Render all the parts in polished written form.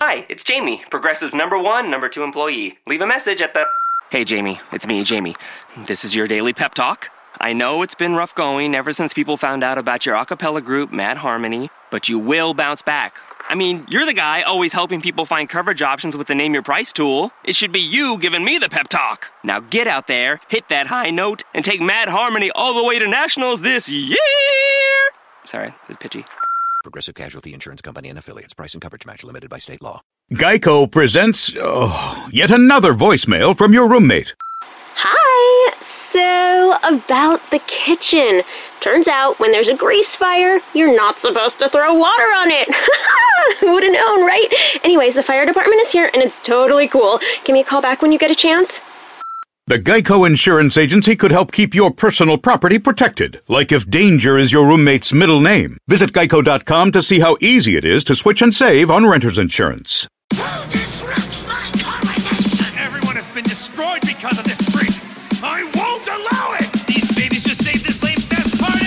Hi, it's Jamie, Progressive number 1, number 2 employee. Leave a message at the... Hey, Jamie. It's me, Jamie. This is your daily pep talk. I know it's been rough going ever since people found out about your a cappella group, Mad Harmony, but you will bounce back. I mean, you're the guy always helping people find coverage options with the Name Your Price tool. It should be you giving me the pep talk. Now get out there, hit that high note, and take Mad Harmony all the way to nationals this year! Sorry, it's pitchy. Progressive Casualty Insurance Company and Affiliates. Price and coverage match limited by state law. Geico presents yet another voicemail from your roommate. Hi. So, about the kitchen. Turns out when there's a grease fire, you're not supposed to throw water on it. Who would have known, right? Anyways, the fire department is here and it's totally cool. Give me a call back when you get a chance. The Geico Insurance Agency could help keep your personal property protected, like if danger is your roommate's middle name. Visit geico.com to see how easy it is to switch and save on renter's insurance. Everyone has been destroyed because of this freak. I won't allow it! These babies just saved this lame fest party!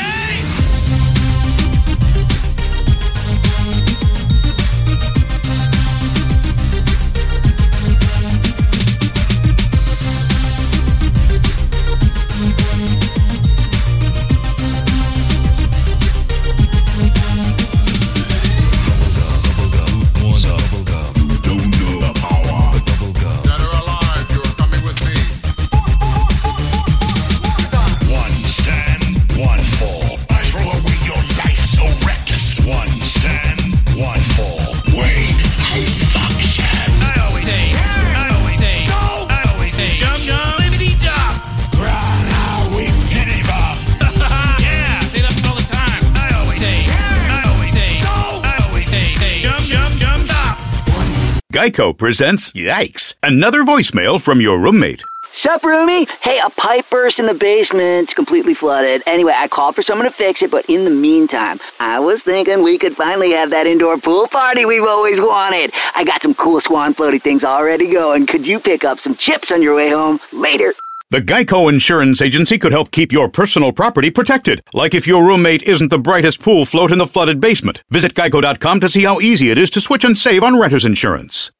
Geico presents Yikes! Another voicemail from your roommate. Sup, roomie? Hey, a pipe burst in the basement. It's completely flooded. Anyway, I called for someone to fix it, but in the meantime, I was thinking we could finally have that indoor pool party we've always wanted. I got some cool swan floaty things already going. Could you pick up some chips on your way home? Later. The Geico Insurance Agency could help keep your personal property protected, like if your roommate isn't the brightest pool float in the flooded basement. Visit geico.com to see how easy it is to switch and save on renter's insurance.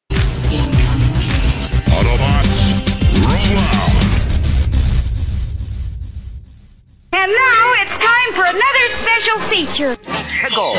Autobots, roll out! And now it's time for another special feature. Pickle!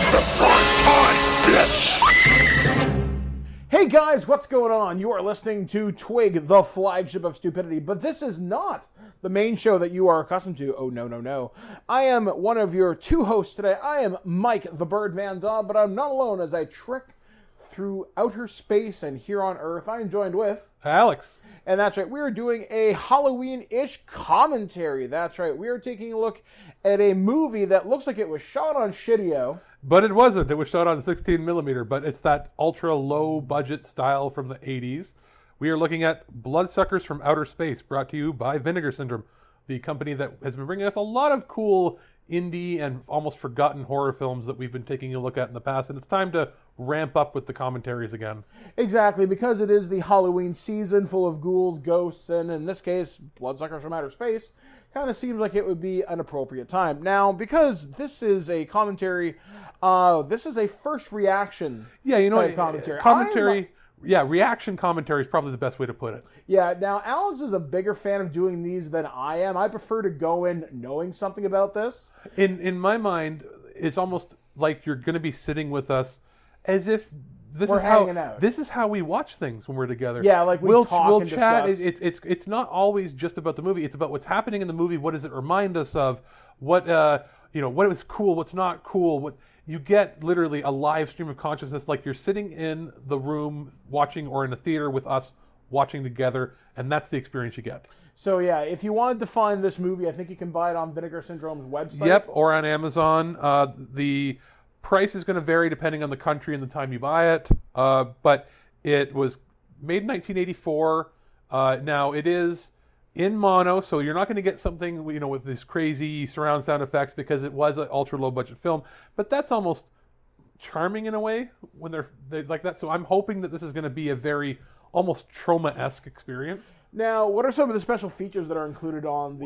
Hey guys, what's going on? You are listening to Twig, the flagship of stupidity, but this is not the main show that you are accustomed to. Oh, no. I am one of your two hosts today. I am Mike, the Birdman Dog, but I'm not alone as I trek through outer space and here on Earth. I am joined with... Alex. And that's right, we are doing a Halloween-ish commentary. That's right, we are taking a look at a movie that looks like it was shot on Shitio. But it wasn't. It was shot on 16mm, but it's that ultra-low budget style from the 80s. We are looking at Bloodsuckers from Outer Space, brought to you by Vinegar Syndrome, the company that has been bringing us a lot of cool indie and almost forgotten horror films that we've been taking a look at in the past, and it's time to ramp up with the commentaries again. Exactly, because it is the Halloween season full of ghouls, ghosts, and in this case, Bloodsuckers from Outer Space, kind of seems like it would be an appropriate time. Now, because this is a commentary, this is a first reaction type commentary. Reaction commentary is probably the best way to put it. Yeah, now Alex is a bigger fan of doing these than I am. I prefer to go in knowing something about this. In my mind, it's almost like you're going to be sitting with us as if we're hanging out. This is how we watch things when we're together. Yeah, like we'll chat. Discuss. It's not always just about the movie. It's about what's happening in the movie. What does it remind us of? What what was cool? What's not cool? What you get literally a live stream of consciousness, like you're sitting in the room watching or in a theater with us watching together, and that's the experience you get. So yeah, if you wanted to find this movie, I think you can buy it on Vinegar Syndrome's website. Yep, or on Amazon. The price is going to vary depending on the country and the time you buy it, but it was made in 1984. Now it is in mono, so you're not going to get something with these crazy surround sound effects because it was an ultra low budget film. But that's almost charming in a way when they're like that. So I'm hoping that this is going to be a very almost Troma-esque experience. Now, what are some of the special features that are included on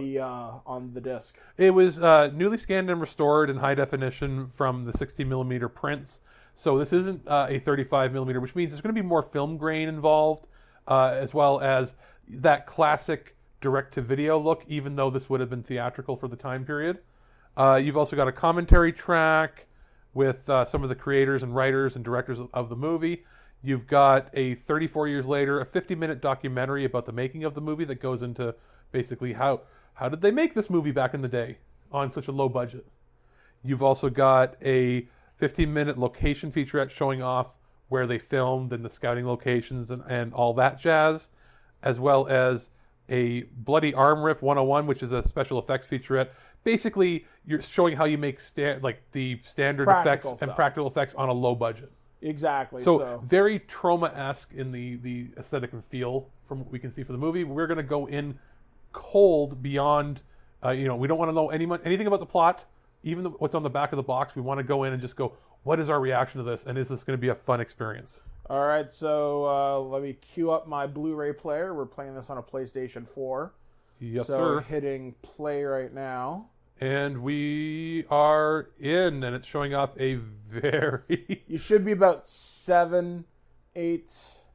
the disc? It was newly scanned and restored in high definition from the 16mm prints. So this isn't a 35 millimeter, which means there's going to be more film grain involved, as well as that classic direct-to-video look, even though this would have been theatrical for the time period. You've also got a commentary track with some of the creators and writers and directors of the movie. You've got a 34 years later, a 50-minute documentary about the making of the movie that goes into basically how did they make this movie back in the day on such a low budget. You've also got a 15-minute location featurette showing off where they filmed and the scouting locations and all that jazz, as well as a Bloody Arm Rip 101, which is a special effects featurette. Basically, you're showing how you make the standard Practical effects stuff. and practical effects on a low budget. Exactly. So very Troma-esque in the aesthetic and feel from what we can see for the movie. We're going to go in cold beyond, we don't want to know anything about the plot, even what's on the back of the box. We want to go in and just go, what is our reaction to this? And is this going to be a fun experience? All right, so let me queue up my Blu-ray player. We're playing this on a PlayStation 4. Yes, so sir. Hitting play right now. And we are in, and it's showing off a very... You should be about 7, 8,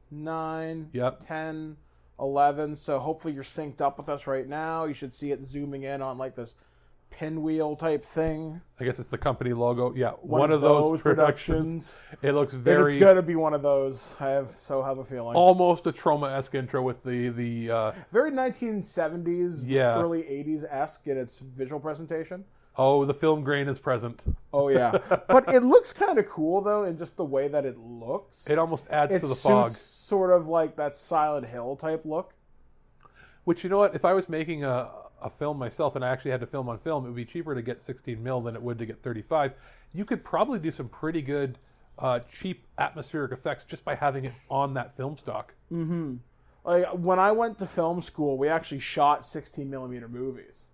9, Yep. 10, 11. So hopefully you're synced up with us right now. You should see it zooming in on like this pinwheel type thing. I guess it's the company logo. Yeah, One of those productions. It looks I think very... it's going to be one of those. I have a feeling. almost a Troma-esque intro with the Very 1970s, Yeah. early 80s-esque in its visual presentation. the film grain is present. Oh, yeah. But it looks kind of cool, though, in just the way that it looks. It almost adds It to the suits fog. sort of like that Silent Hill type look. Which, you know what, if I was making a film myself and I actually had to film on film, it would be cheaper to get 16 mil than it would to get 35. You could probably do some pretty good cheap atmospheric effects just by having it on that film stock. Mm-hmm. Like, when I went to film school, we actually shot 16 millimeter movies.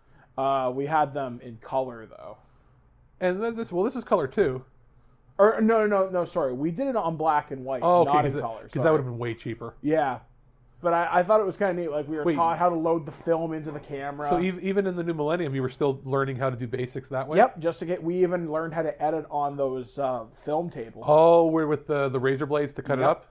We had them in color, though. And then this is color too. Or no, sorry. We did it on black and white, Oh, not okay, in color. because that would have been way cheaper. Yeah. But I thought it was kind of neat. Like, we were Wait. taught how to load the film into the camera. So even in the new millennium, you were still learning how to do basics that way? Yep, we even learned how to edit on those film tables. Oh, we're with the razor blades to cut it Yep. up?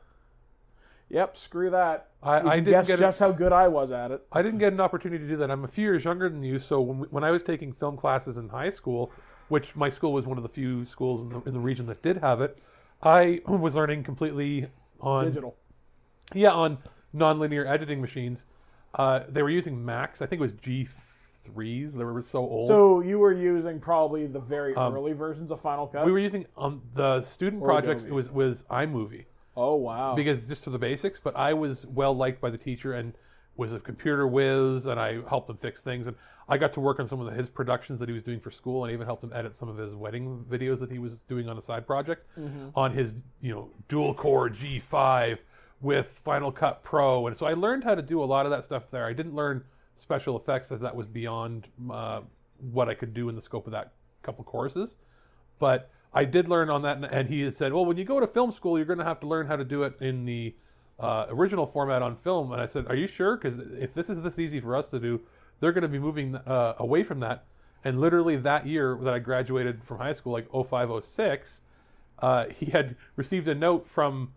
Yep, screw that. I You can didn't guess get just how good I was at it. I didn't get an opportunity to do that. I'm a few years younger than you, so when I was taking film classes in high school, which my school was one of the few schools in the region that did have it, I was learning completely on... Digital. Yeah, on nonlinear editing machines. They were using Macs. I think it was G3s. They were so old. So you were using probably the very early versions of Final Cut? we were using, on the student Or projects, Adobe. it was iMovie. Oh, wow. Because just for the basics, but I was well liked by the teacher and was a computer whiz, and I helped him fix things, and I got to work on some of his productions that he was doing for school, and I even helped him edit some of his wedding videos that he was doing on a side project on his dual core G5 with Final Cut Pro. And so I learned how to do a lot of that stuff there. I didn't learn special effects, as that was beyond what I could do in the scope of that couple courses, but I did learn on that. And he had said, well, when you go to film school, you're going to have to learn how to do it in the original format on film. And I said, are you sure? Because if this is this easy for us to do, they're going to be moving away from that. And literally that year that I graduated from high school, like 05, 06, he had received a note from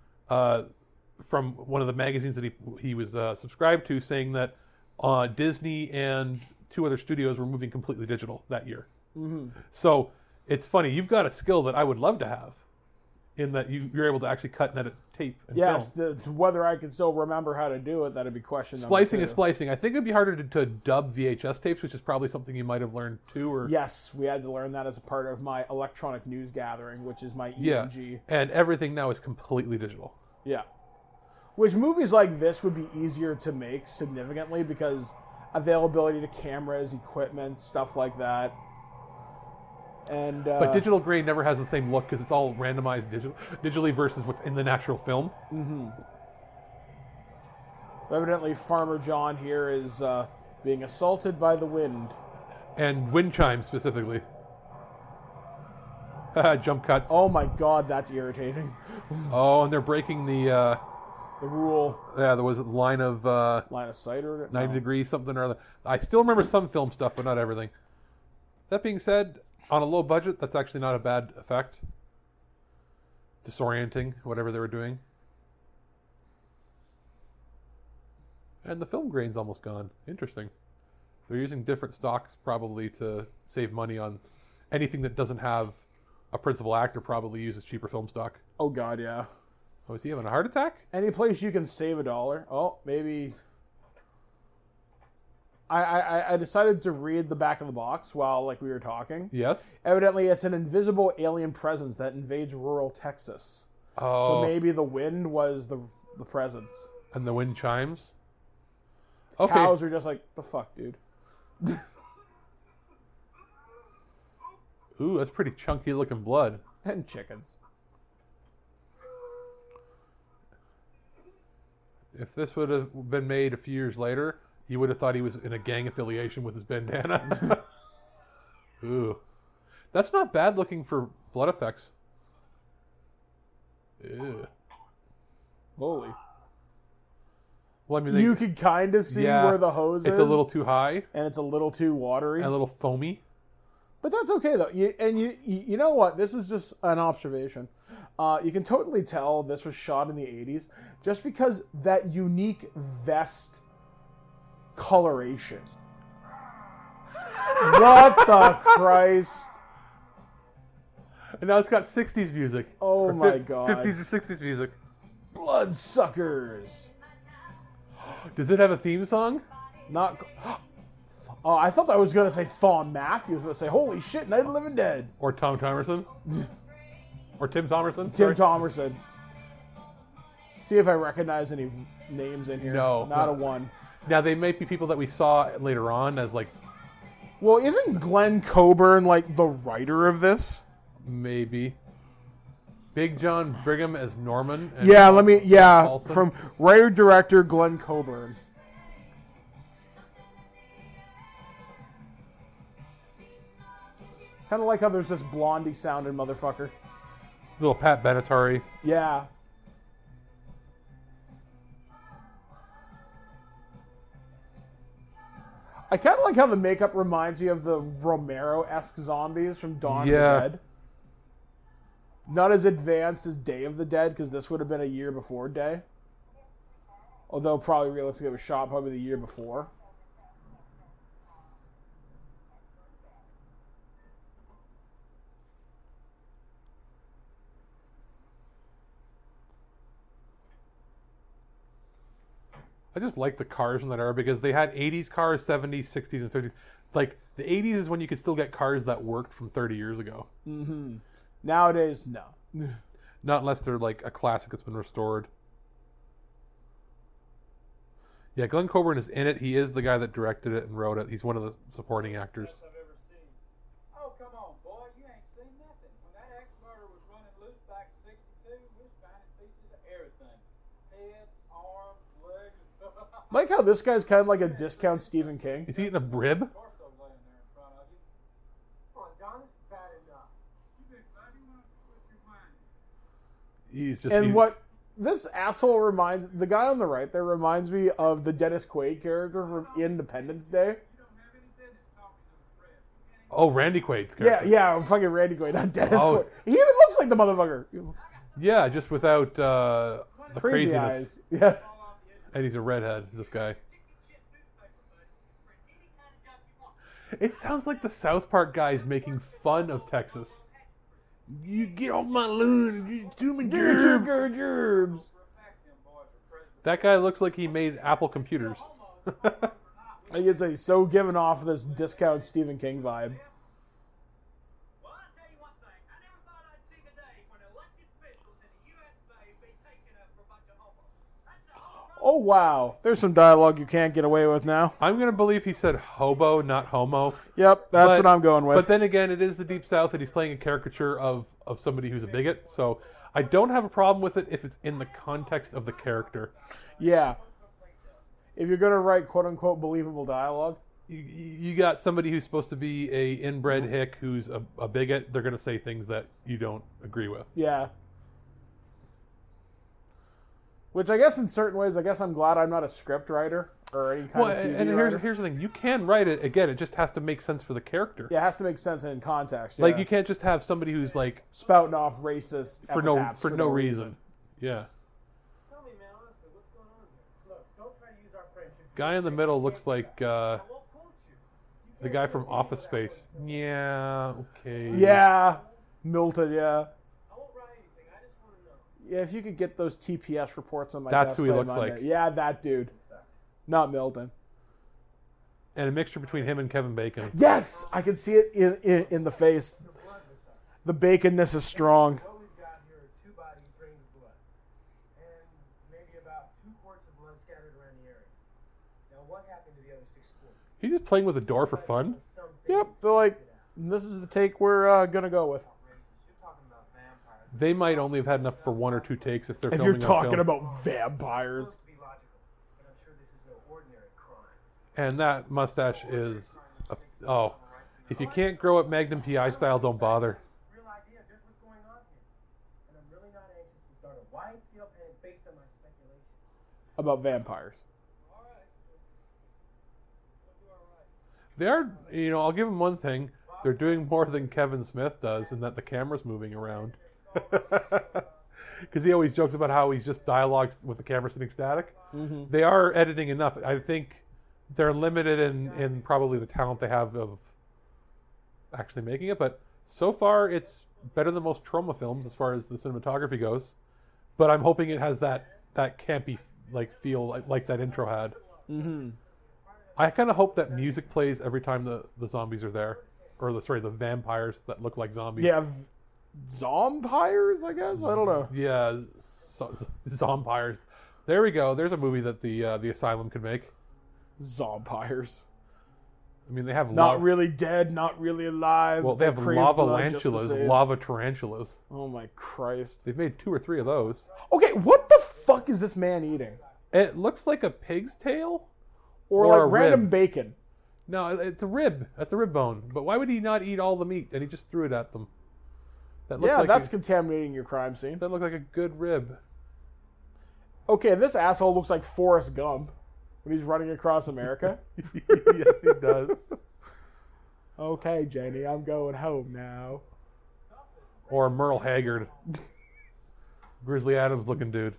one of the magazines that he was subscribed to, saying that Disney and 2 other studios were moving completely digital that year. Mm-hmm. So it's funny. You've got a skill that I would love to have, in that you're able to actually cut and edit tape and Yes, film. whether I can still remember how to do it, that'd be question number Splicing 2. and splicing. I think it'd be harder to dub VHS tapes, which is probably something you might have learned too. Or Yes, we had to learn that as a part of my electronic news gathering, which is my yeah, ENG. and everything now is completely digital. Yeah. Which movies like this would be easier to make significantly because availability to cameras, equipment, stuff like that. And But digital grain never has the same look because it's all randomized digitally versus what's in the natural film. Mm-hmm. Evidently, Farmer John here is being assaulted by the wind. And wind chimes specifically. Jump cuts. Oh my god, that's irritating. Oh, and they're breaking the rule. Yeah, there was a line of line of sight or 90 degrees, something or other. I still remember some film stuff, but not everything. That being said, on a low budget, that's actually not a bad effect. disorienting, whatever they were doing. And the film grain's almost gone. Interesting. They're using different stocks probably to save money on anything that doesn't have a principal actor. Probably uses cheaper film stock. Oh God, yeah. Oh, is he having a heart attack? Any place you can save $1. Oh, maybe. I decided to read the back of the box while we were talking. Yes. Evidently, it's an invisible alien presence that invades rural Texas. Oh. So maybe the wind was the presence. And the wind chimes. Okay. Cows are just like, the fuck, dude. Ooh, that's pretty chunky looking blood. And chickens. If this would have been made a few years later, you would have thought he was in a gang affiliation with his bandana. Ooh. That's not bad looking for blood effects. Ew. Holy. Well, I mean, you could kind of see where the hose is. It's a little too high. And it's a little too watery. And a little foamy. But that's okay, though. You know what? This is just an observation. You can totally tell this was shot in the 80s just because that unique vest coloration. What the Christ? And now it's got 60s music. Oh my God. 50s or 60s music. Bloodsuckers. Does it have a theme song? Not. Oh, I thought I was going to say Thom Matthews, but say, holy shit, Night of the Living Dead. Or Tom Thomerson? Or Tim Thomerson? Tim Thomerson. See if I recognize any names in here. No. Not a one. Now, they might be people that we saw later on as Well, isn't Glenn Coburn the writer of this? Maybe. Big John Brigham as Norman. And Paulson. From writer-director Glenn Coburn. Kind of like how there's this Blondie-sounding motherfucker. Little Pat Benatar. Yeah. I kind of like how the makeup reminds me of the Romero-esque zombies from Dawn of the Dead. Not as advanced as Day of the Dead, because this would have been a year before Day. Although probably realistically it was shot probably the year before. I just like the cars from that era because they had 80s cars, 70s, 60s, and 50s. The 80s is when you could still get cars that worked from 30 years ago. Mm-hmm. Nowadays, no. Not unless they're a classic that's been restored. Yeah, Glenn Coburn is in it. He is the guy that directed it and wrote it. He's one of the supporting actors. Oh, come on, boy. You ain't seen nothing. When that ex-murder was running loose back in 62, we was finding pieces of everything. Heads, arms, legs. Like how this guy's kind of like a discount Stephen King. Is he eating a rib? He's just what this asshole reminds the guy on the right there reminds me of the Dennis Quaid character from Independence Day. Oh, Randy Quaid's character. Yeah, fucking Randy Quaid, not Dennis Quaid. He even looks like the motherfucker. Yeah, just without the crazy craziness. Eyes. Yeah. And he's a redhead, this guy. It sounds like the South Park guys making fun of Texas. You get off my lawn, you do me gerbs. That guy looks like he made Apple computers. I guess he's so giving off this discount Stephen King vibe. Oh, wow. There's some dialogue you can't get away with now. I'm going to believe he said hobo, not homo. Yep, that's what I'm going with. But then again, it is the Deep South, and he's playing a caricature of somebody who's a bigot. So I don't have a problem with it if it's in the context of the character. Yeah. If you're going to write quote-unquote believable dialogue. You got somebody who's supposed to be a inbred hick who's a bigot. They're going to say things that you don't agree with. Yeah. Which I guess in certain ways, I'm glad I'm not a script writer. or any kind of TV and writer. here's the thing: you can write it again. It just has to make sense for the character. Yeah, it has to make sense in context. Like yeah. you can't just have somebody who's like spouting off racist for epitaphs no reason. Yeah. Tell me, man, honestly, what's going on here? Look, don't try to use our friendship. Guy in the middle looks like the guy from Office Space. Yeah. Okay. Yeah, Milton. Yeah. I won't write anything. I just want to know. Yeah, if you could get those TPS reports on my That's desk who he by looks Monday. like. Yeah, that dude. Not Milton. And a mixture between him and Kevin Bacon. Yes, I can see it in the face. The baconness is strong. What we've got here are 2 bodies drained of blood. And maybe about 2 quarts of blood scattered around the area. Now, what happened to the other 6 quarts? He's just playing with a door for fun. Yep, they're like, this is the take we're gonna go with. You're talking about vampires. They might only have had enough for 1 or 2 takes if they're If filming you're on talking film. about vampires. To be logical, but I'm sure this is no ordinary crime. And that mustache is, oh, if you can't grow it Magnum PI style, don't bother. Real idea of just what's going on here. And I'm really not anxious to start a wide-scale panic based on my speculation. About vampires. They are, I'll give them one thing. They're doing more than Kevin Smith does in that the camera's moving around. Because he always jokes about how he's just dialogues with the camera sitting static. Mm-hmm. They are editing enough. I think they're limited in probably the talent they have of actually making it. But so far, it's better than most Trauma films as far as the cinematography goes. But I'm hoping it has that campy feel like that intro had. Mm-hmm. I kind of hope that music plays every time the zombies are there. Or the vampires that look like zombies. Yeah, zompires, I guess? I don't know. Yeah, zompires. There we go. There's a movie that the Asylum could make. Zompires. I mean, they have not really dead, not really alive. Well, they have lava lantulas, lava tarantulas. Oh my Christ! They've made 2 or 3 of those. Okay, what the fuck is this man eating? It looks like a pig's tail, or like random bacon. No, it's a rib. That's a rib bone. But why would he not eat all the meat? And he just threw it at them. That's contaminating your crime scene. That looked like a good rib. Okay, this asshole looks like Forrest Gump when he's running across America. Yes, he does. Okay, Janie, I'm going home now. Or Merle Haggard. Grizzly Adams looking dude.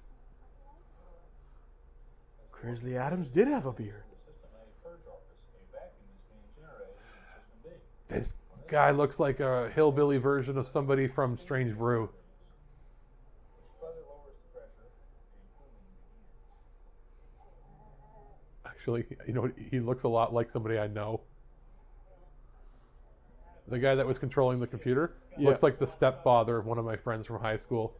Grizzly Adams did have a beard. This guy looks like a hillbilly version of somebody from Strange Brew. Actually, he looks a lot like somebody I know. The guy that was controlling the computer looks like the stepfather of one of my friends from high school.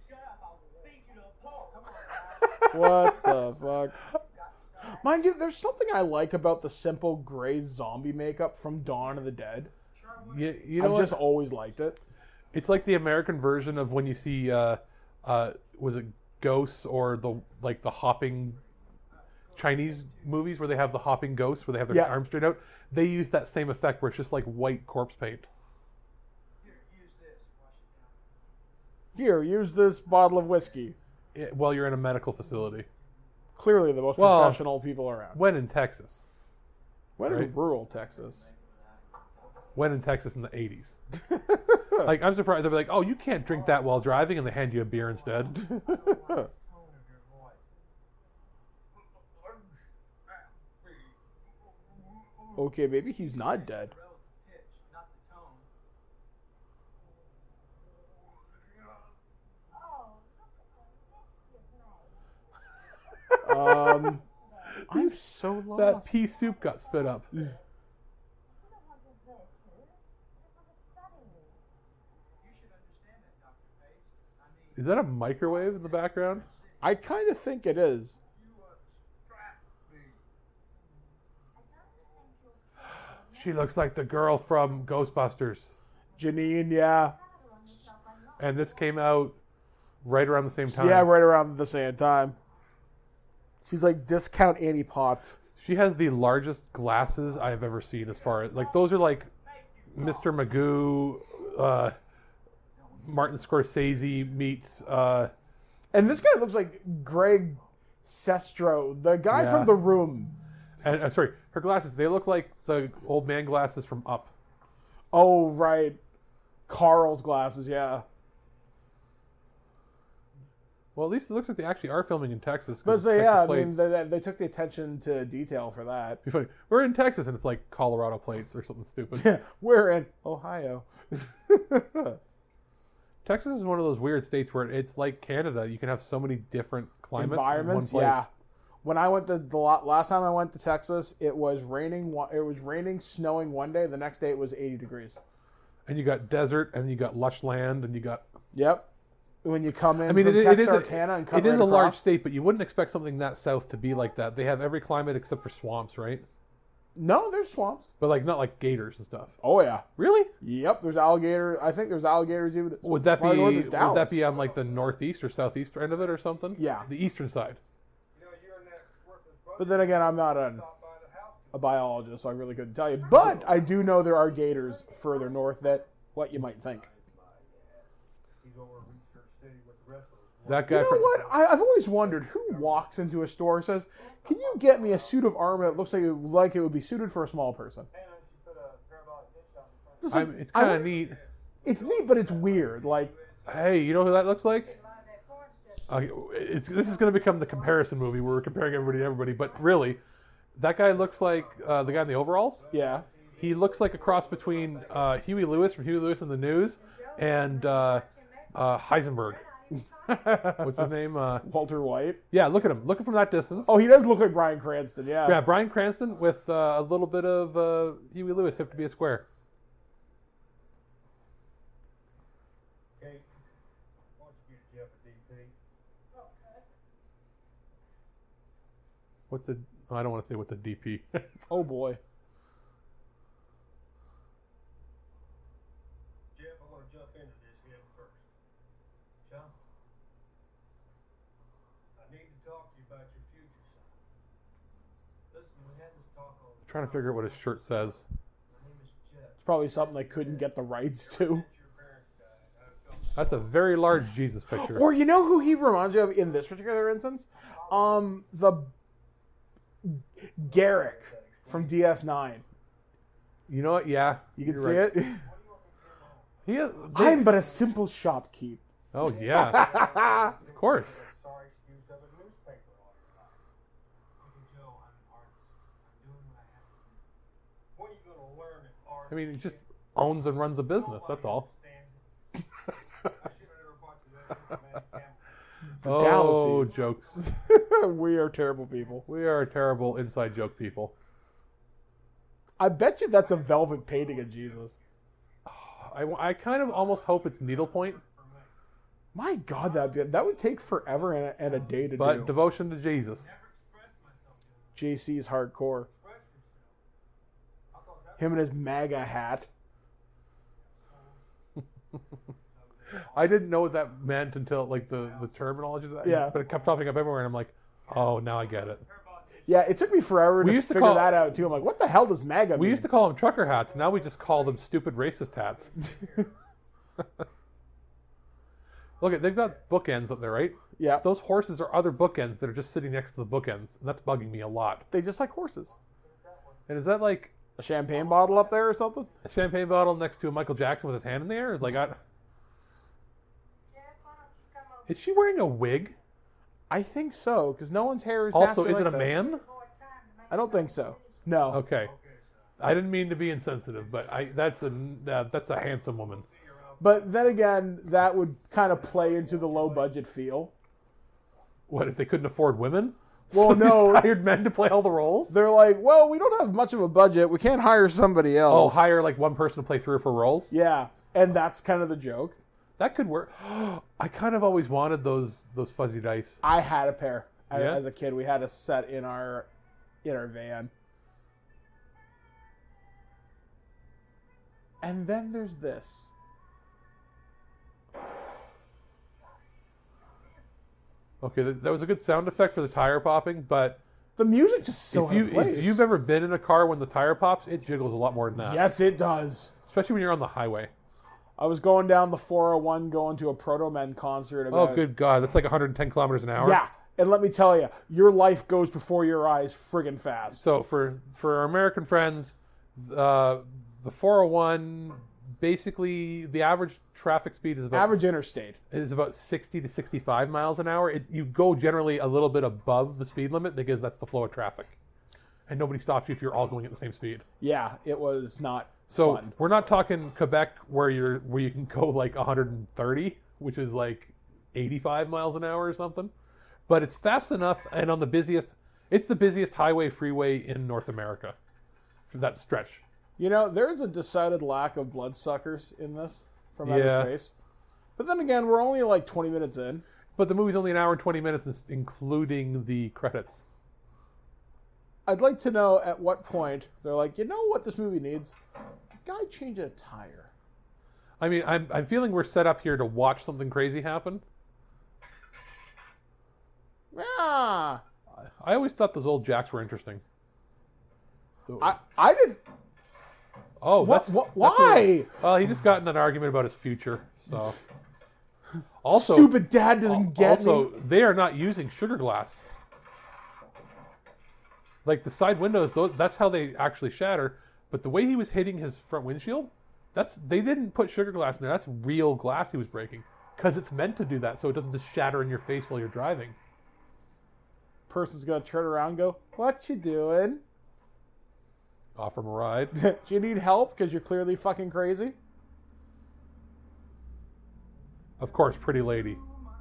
What the fuck? Mind you, there's something I like about the simple gray zombie makeup from Dawn of the Dead. Yeah, I've just always liked it. It's like the American version of when you see, was it ghosts or the hopping Chinese movies where they have the hopping ghosts where they have their arms straight out. They use that same effect where it's just like white corpse paint. Here, use this bottle of whiskey. While you're in a medical facility. Clearly the most professional people around. When in Texas. When in rural Texas. When in Texas in the 80s. Like, I'm surprised. They'll be like, oh, you can't drink that while driving, and they hand you a beer instead. Okay, maybe he's not dead. I'm so lost. That pea soup got spit up. Is that a microwave in the background? I kind of think it is. She looks like the girl from Ghostbusters. Janine, yeah. And this came out right around the same time. Yeah, right around the same time. She's like discount Annie Potts. She has the largest glasses I've ever seen as far as... Like, those are like Mr. Magoo, Martin Scorsese meets... And this guy looks like Greg Sestero, the guy from The Room. And sorry, her glasses, they look like the old man glasses from Up. Oh, right. Carl's glasses, yeah. Well, at least it looks like they actually are filming in Texas. But so, Texas yeah, I plates. mean, they took the attention to detail for that. Be funny. We're in Texas, and it's like Colorado plates or something stupid. Yeah, we're in Ohio. Texas is one of those weird states where it's like Canada. You can have so many different climates Environments, in one place. yeah. When I went to last time I went to Texas, it was raining. It was raining, snowing one day. The next day it was 80 degrees. And you got desert, and you got lush land, and you got. Yep. When you come in I mean, from Texarkana and come it is right a large across. state, but you wouldn't expect something that south to be like that. They have every climate except for swamps, right? No, there's swamps. But like not like gators and stuff. Oh yeah. Really? Yep. There's alligator. I think there's alligators even. Would that be? far north as Would Dallas. that be on like the northeast or southeast end of it or something? Yeah. The eastern side. But then again, I'm not a biologist, so I really couldn't tell you. But I do know there are gators further north that what you might think. That guy. You know what? I've always wondered who walks into a store and says, "Can you get me a suit of armor that looks like it would be suited for a small person?" Just like, It's kind of neat. It's neat, but it's weird. Like, Hey, you know who that looks like? This is going to become the comparison movie where we're comparing everybody to everybody, but really, that guy looks like the guy in the overalls. yeah, He looks like a cross between Huey Lewis from Huey Lewis and the News and Heisenberg. What's his name? Walter White. Yeah, look at him. Look from that distance. Oh, he does look like Bryan Cranston. Yeah. Yeah, Bryan Cranston with a little bit of Huey Lewis, have to be a square. Kate, why don't you get Jeff a DP? What's a? I don't want to say what's a DP. Oh boy. Jeff, I want to jump into this head first. John, I need to talk to you about your future, son. Listen, we had this talk on the Trying to figure out what his shirt says. My name is Jeff. It's probably something they couldn't get the rights to. Your parents died. I felt That's a very large Jesus picture. Or you know who he reminds you of in this particular instance? The Garrick from DS9. You know what? Yeah, You can you're see right. it. He is, I'm but a simple shopkeep. Oh yeah, of course. sorry excuse of a newspaper article. Uncle Joe, I'm an artist. I'm doing what I have to do. What are you going to learn in art? I mean, he just owns and runs a business. That's all. I should have never bought you that. Man, Oh, Dallas. jokes. We are terrible people. We are terrible inside joke people. I bet you that's a velvet painting of Jesus. I kind of almost hope it's needlepoint, My God, that would take forever and a day to but do. devotion to Jesus. JC's hardcore. Him and his MAGA hat. I didn't know what that meant until like the terminology of that. Yeah. But it kept popping up everywhere, and I'm like, oh, now I get it. Yeah, it took me forever We to used to figure call- that out too. I'm like, what the hell does MAGA mean? We used to call them trucker hats. Now we just call them stupid racist hats. Look, they've got bookends up there, right? Yeah. Those horses are other bookends that are just sitting next to the bookends, and that's bugging me a lot. They just like horses. And is that like A champagne bottle up there or something? a champagne bottle next to a Michael Jackson with his hand in the air? It's like, is she wearing a wig? I think so, because no one's hair is Also, naturally is it like a that. man? I don't think so. No. Okay. I didn't mean to be insensitive, but that's a handsome woman. But then again, that would kind of play into the low budget feel. What, if they couldn't afford women? Well, So no. they hired men to play all the roles? They're like, well, we don't have much of a budget. We can't hire somebody Oh, else. hire like one person to play 3 or 4 roles? Yeah, and that's kind of the joke. That could work. I kind of always wanted those fuzzy dice. I had a pair Yeah? as a kid. We had a set in our van. And then there's this. Okay, that was a good sound effect for the tire popping, but The music just so if you've ever been in a car when the tire pops, it jiggles a lot more than that. Yes, it does. Especially when you're on the highway. I was going down the 401 going to a Proto Men concert. Oh, About, good God. That's like 110 kilometers an hour. Yeah, And let me tell you, your life goes before your eyes friggin' fast. So for our American friends, the 401, basically the average traffic speed is about average interstate is about 60 to 65 miles an hour. You go generally a little bit above the speed limit because that's the flow of traffic, and nobody stops you if you're all going at the same speed. Yeah, it was not So fun. we're not talking Quebec where you can go like 130, which is like 85 miles an hour or something. But it's fast enough, and on the busiest, it's the busiest freeway in North America for that stretch. You know, there's a decided lack of bloodsuckers in this from outer space. But then again, we're only like 20 minutes in. But the movie's only an hour and 20 minutes, including the credits. I'd like to know at what point they're like, you know what this movie needs? Guy change a tire. I mean, I'm feeling we're set up here to watch something crazy happen. Yeah. I always thought those old jacks were interesting. I didn't. Oh, why? Well, he just got in an argument about his future. So, also, stupid dad doesn't get me. Also, they are not using sugar glass. Like the side windows, that's how they actually shatter. But the way he was hitting his front windshield, they didn't put sugar glass in there. That's real glass he was breaking because it's meant to do that, so it doesn't just shatter in your face while you're driving. Person's gonna turn around and go, "What you doing?" Offer him a ride. Do you need help because you're clearly fucking crazy? Of course, pretty lady.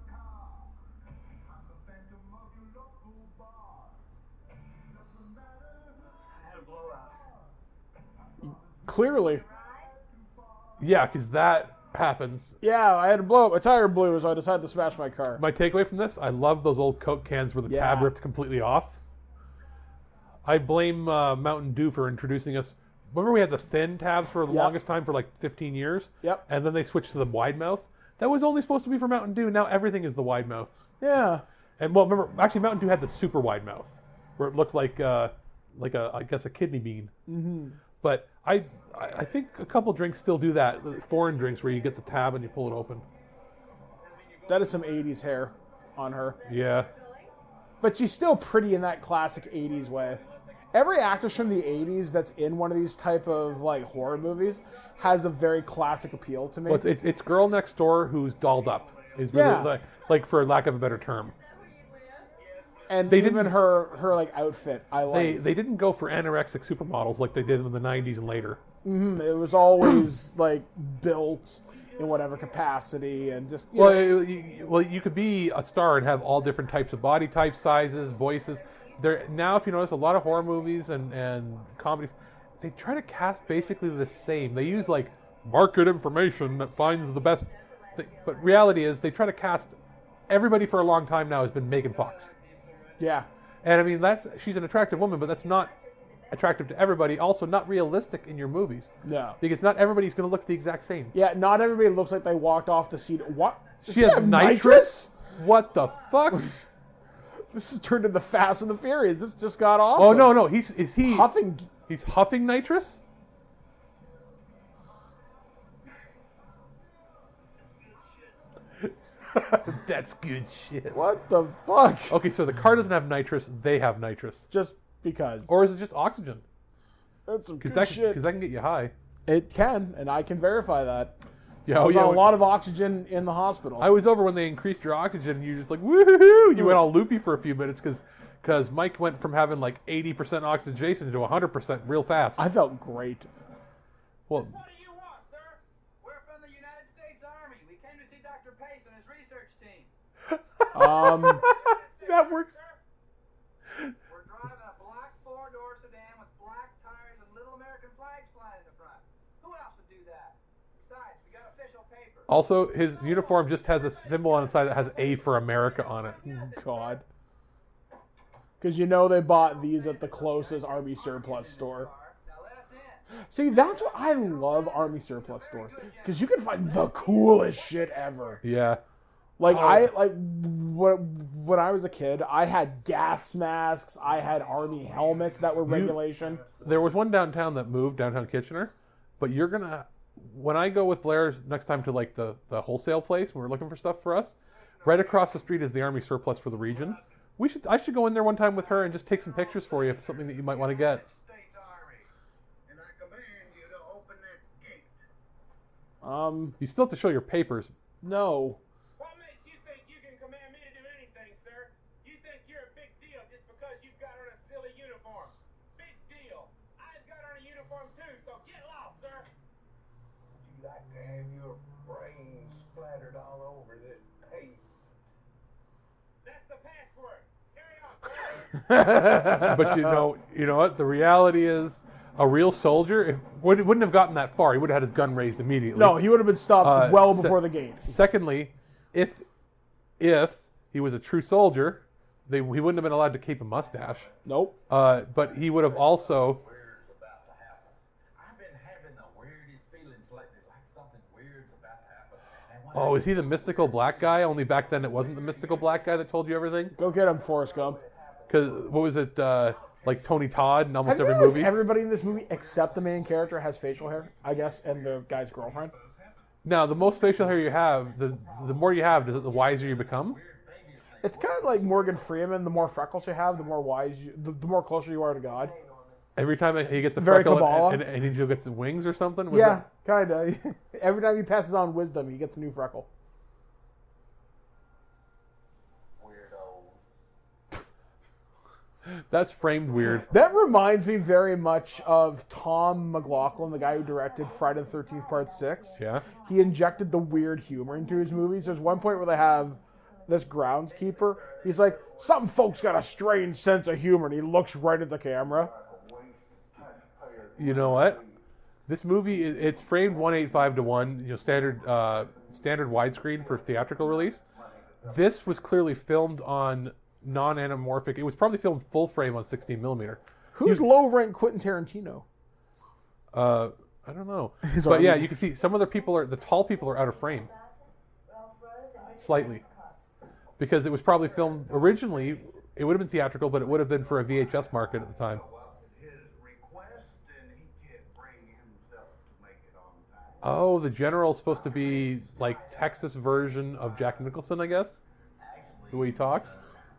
Clearly. Yeah, because that happens. Yeah, I had to blow up. My tire blew, so I decided to smash my car. My takeaway from this, I love those old Coke cans where the tab ripped completely off. I blame Mountain Dew for introducing us. Remember we had the thin tabs for the longest time for like 15 years? Yep. And then they switched to the wide mouth. That was only supposed to be for Mountain Dew. Now everything is the wide mouth. Yeah. And well, remember, actually Mountain Dew had the super wide mouth where it looked like I guess a kidney bean. Mm-hmm. But I think a couple drinks still do that. Foreign drinks where you get the tab and you pull it open. That is some 80s hair on her. Yeah. But she's still pretty in that classic 80s way. Every actress from the 80s that's in one of these type of like horror movies has a very classic appeal to me. Well, it's girl next door who's dolled up. Is really like for lack of a better term. And even her like outfit, I like. They didn't go for anorexic supermodels like they did in the 90s and later. Mm-hmm. It was always like built in whatever capacity and just. You could be a star and have all different types of body types, sizes, voices. Now, if you notice, a lot of horror movies and comedies, they try to cast basically the same. They use like market information that finds the best thing. But reality is they try to cast everybody for a long time now has been Megan Fox. Yeah. And I mean, she's an attractive woman, but that's not attractive to everybody. Also, not realistic in your movies. No. Because not everybody's going to look the exact same. Yeah, not everybody looks like they walked off the scene. What? She has nitrous? What the fuck? This has turned into Fast and the Furious. This just got awesome. Oh, no. Is he huffing? He's huffing nitrous? That's good shit. What the fuck? Okay, so the car doesn't have nitrous. They have nitrous. Just because. Or is it just oxygen? That's some good shit. Because that can get you high. It can, and I can verify that. Yeah, I was on a lot of oxygen in the hospital. I was over when they increased your oxygen, and you're just like, woohoo! You went all loopy for a few minutes because Mike went from having like 80% oxygenation to 100% real fast. I felt great. Well, What do you want, sir? We're from the United States Army. We came to see Dr. Pace and his research team. That works. We're driving a black four-door sedan with black tires and little American flags flying in the front. Who else would do that? Besides, we got official paper. Also, his uniform just has a symbol on the side that has A for America on it. God. Because you know they bought these at the closest Army surplus store. See, that's what I love Army surplus stores. Because you can find the coolest shit ever. Yeah. When I was a kid, I had gas masks, I had Army helmets that were regulation. There was one downtown that moved, downtown Kitchener, but you're going to, when I go with Blair next time to like the wholesale place, when we're looking for stuff for us, right across the street is the Army surplus for the region. I should go in there one time with her and just take some pictures for you if it's something that you might want to get. You still have to show your papers. No. What makes you think you can command me to do anything, sir? You think you're a big deal just because you've got on a silly uniform. Big deal. I've got on a uniform too, so get lost, sir. Would you like to have your brains splattered all over this pavement? That's the password. Carry on, sir. But you know what? The reality is, a real soldier wouldn't have gotten that far. He would have had his gun raised immediately. No, he would have been stopped well before the gates. Secondly, if he was a true soldier, he wouldn't have been allowed to keep a mustache. Nope. But he would have also. I've been having the weirdest feelings lately, like something weird's about to happen. Oh, is he the mystical black guy? Only back then it wasn't the mystical black guy that told you everything? Go get him, Forrest Gump. Because, what was it, like Tony Todd in almost Have you every noticed movie? everybody in this movie except the main character has facial hair, I guess, and the guy's girlfriend? Now, the most facial hair you have, the more you have, the wiser you become? It's kind of like Morgan Freeman. The more freckles you have, the more the more closer you are to God. Every time he gets a Very freckle Kabbalah. and Angel gets wings or something? Yeah, kind of. Every time he passes on wisdom, he gets a new freckle. That's framed weird. That reminds me very much of Tom McLaughlin, the guy who directed Friday the 13th Part 6. Yeah. He injected the weird humor into his movies. There's one point where they have this groundskeeper. He's like, some folks got a strange sense of humor, and he looks right at the camera. You know what? This movie, it's framed 1:8:5:1, standard widescreen for theatrical release. This was clearly filmed on non-anamorphic. It was probably filmed full frame on 16 millimeter. Who's low-rank Quentin Tarantino? I don't know. But yeah, you can see some of the tall people are out of frame. Slightly. Because it was probably filmed, originally, it would have been theatrical, but it would have been for a VHS market at the time. Oh, the general's supposed to be like Texas version of Jack Nicholson, I guess? The way he talks?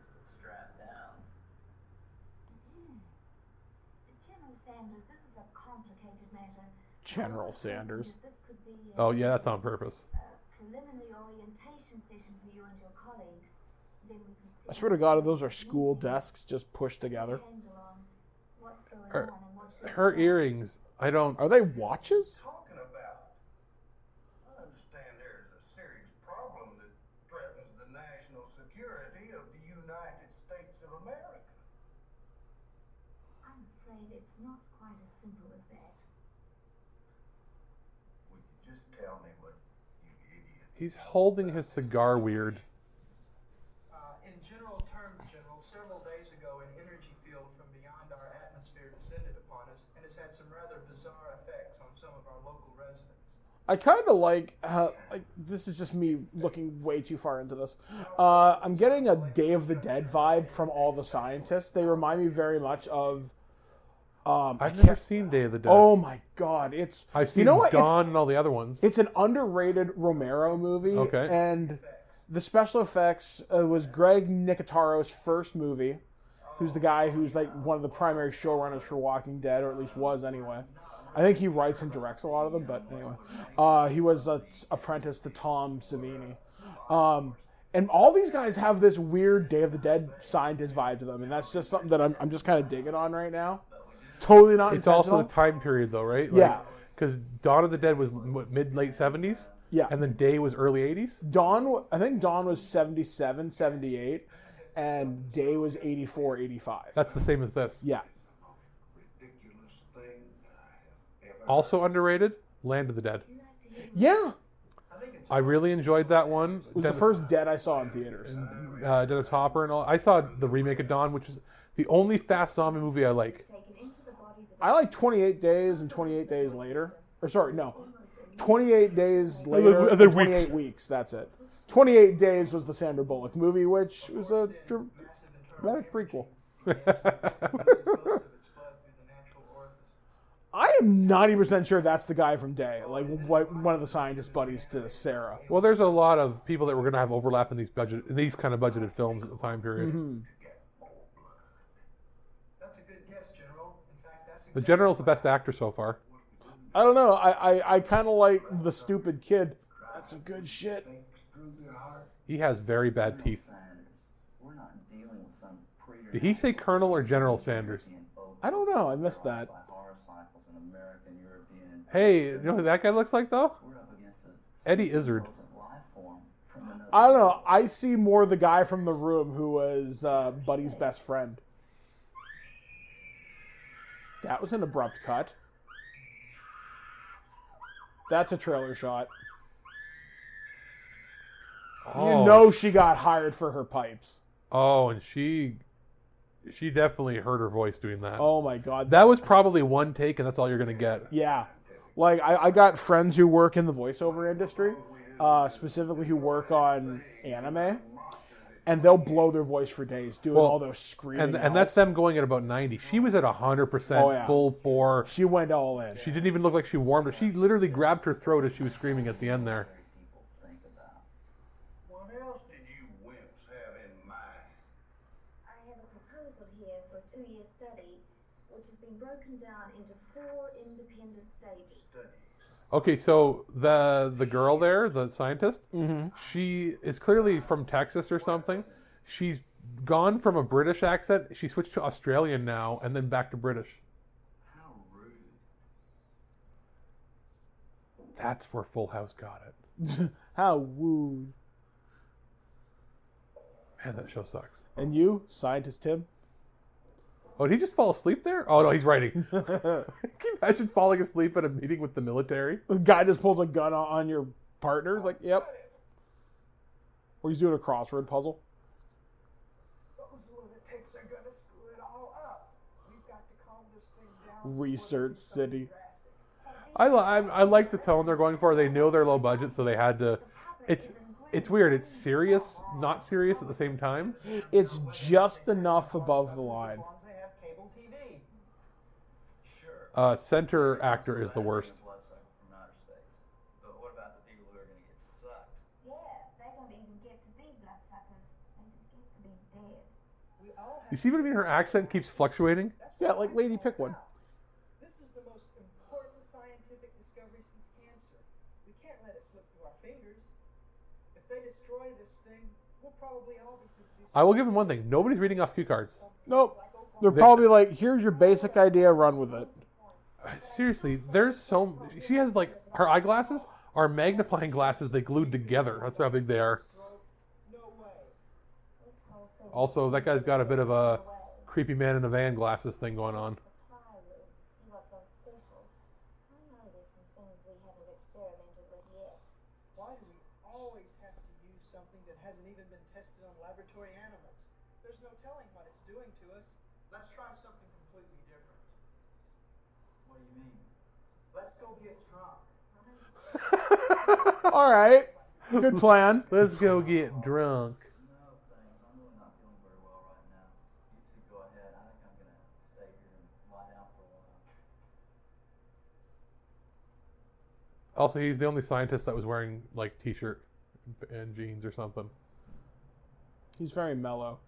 General Sanders. Oh, yeah, that's on purpose. I swear to God, those are school desks just pushed together. Her earrings, I don't... Are they watches? He's holding his cigar weird. In general terms, General, several days ago an energy field from beyond our atmosphere descended upon us and has had some rather bizarre effects on some of our local residents. I kind of like this is just me looking way too far into this. I'm getting a Day of the Dead vibe from all the scientists. They remind me very much of... I've never seen Day of the Dead. Oh my God, I've seen Dawn and all the other ones. It's an underrated Romero movie. Okay. And the special effects was Greg Nicotaro's first movie, who's the guy who's like one of the primary showrunners for Walking Dead, or at least was anyway. I think he writes and directs a lot of them, but anyway. He was an apprentice to Tom Savini. And all these guys have this weird Day of the Dead scientist vibe to them, and that's just something that I'm just kind of digging on right now. Totally not It's also the time period, though, right? Yeah. Because Dawn of the Dead was mid-late 70s? Yeah. And then Day was early 80s? I think Dawn was 77, 78, and Day was 84, 85. That's the same as this. Yeah. Also underrated, Land of the Dead. Yeah. I really enjoyed that one. It was the first Dead I saw in theaters. Dennis Hopper and all. I saw the remake of Dawn, which is the only fast zombie movie I like. I like 28 Days and 28 Days Later. Or sorry, no. 28 Days Later and 28 Weeks. That's it. 28 Days was the Sandra Bullock movie, which was a dramatic prequel. I am 90% sure that's the guy from Day, like one of the scientist buddies to Sarah. Well, there's a lot of people that were going to have overlap in these kind of budgeted films at the time period. Mm-hmm. The General's the best actor so far. I don't know. I kind of like the stupid kid. That's some good shit. He has very bad teeth. Did he say Colonel or General Sanders? I don't know. I missed that. Hey, you know who that guy looks like, though? Eddie Izzard. I don't know. I see more the guy from The Room who was Buddy's best friend. That was an abrupt cut. That's a trailer shot. Oh. You know she got hired for her pipes. Oh, and she definitely heard her voice doing that. Oh my god. That was probably one take, and that's all you're going to get. Yeah. Like, I got friends who work in the voiceover industry, specifically who work on anime, and they'll blow their voice for days doing all those screaming. And that's them going at about 90. She was at 100% full bore. She went all in. She didn't even look like she warmed it. She literally grabbed her throat as she was screaming at the end there. What else did you wimps have in mind? I have a proposal here for a 2-year study, which has been broken down into 4 independent stages. Okay, so the girl there, the scientist, she is clearly from Texas or something. She's gone from a British accent. She switched to Australian now, and then back to British. How rude. That's where Full House got it. How wooed. Man, that show sucks. And you, Scientist Tim? Oh, did he just fall asleep there? Oh, no, he's writing. Can you imagine falling asleep at a meeting with the military? The guy just pulls a gun on your partner. He's like, yep. Or he's doing a crossword puzzle. Those lunatics are gonna screw it all up. We've got to calm this thing down. Research City. I like the tone they're going for. They know they're low budget, so they had to... It's weird. It's serious, not serious at the same time. It's just enough above the line. Center actor is the worst. Yeah, they don't even get to be bloodsuckers. They just get to be dead. You see what I mean? Her accent keeps fluctuating. Yeah, like Lady Pickwood. This is the most important scientific discovery since cancer. We can't let it slip through our fingers. If they destroy this thing, we'll probably all be seduced. I will give him one thing. Nobody's reading off cue cards. Nope. They're probably like, here's your basic idea, run with it. Seriously, there's so... She has, like, her eyeglasses are magnifying glasses they glued together. That's how big they are. Also, that guy's got a bit of a creepy man in a van glasses thing going on. Why do we always have to use something that hasn't even been tested on laboratory animals? There's no telling what it's doing to us. Let's try something completely different. What do you mean? Let's go get drunk. All right. Good plan. Let's go get drunk. No, thanks. I'm really not feeling very well right now. You two go ahead. I think I'm going to stay here and lie down for a while. Also, he's the only scientist that was wearing, like, t-shirt and jeans or something. He's very mellow.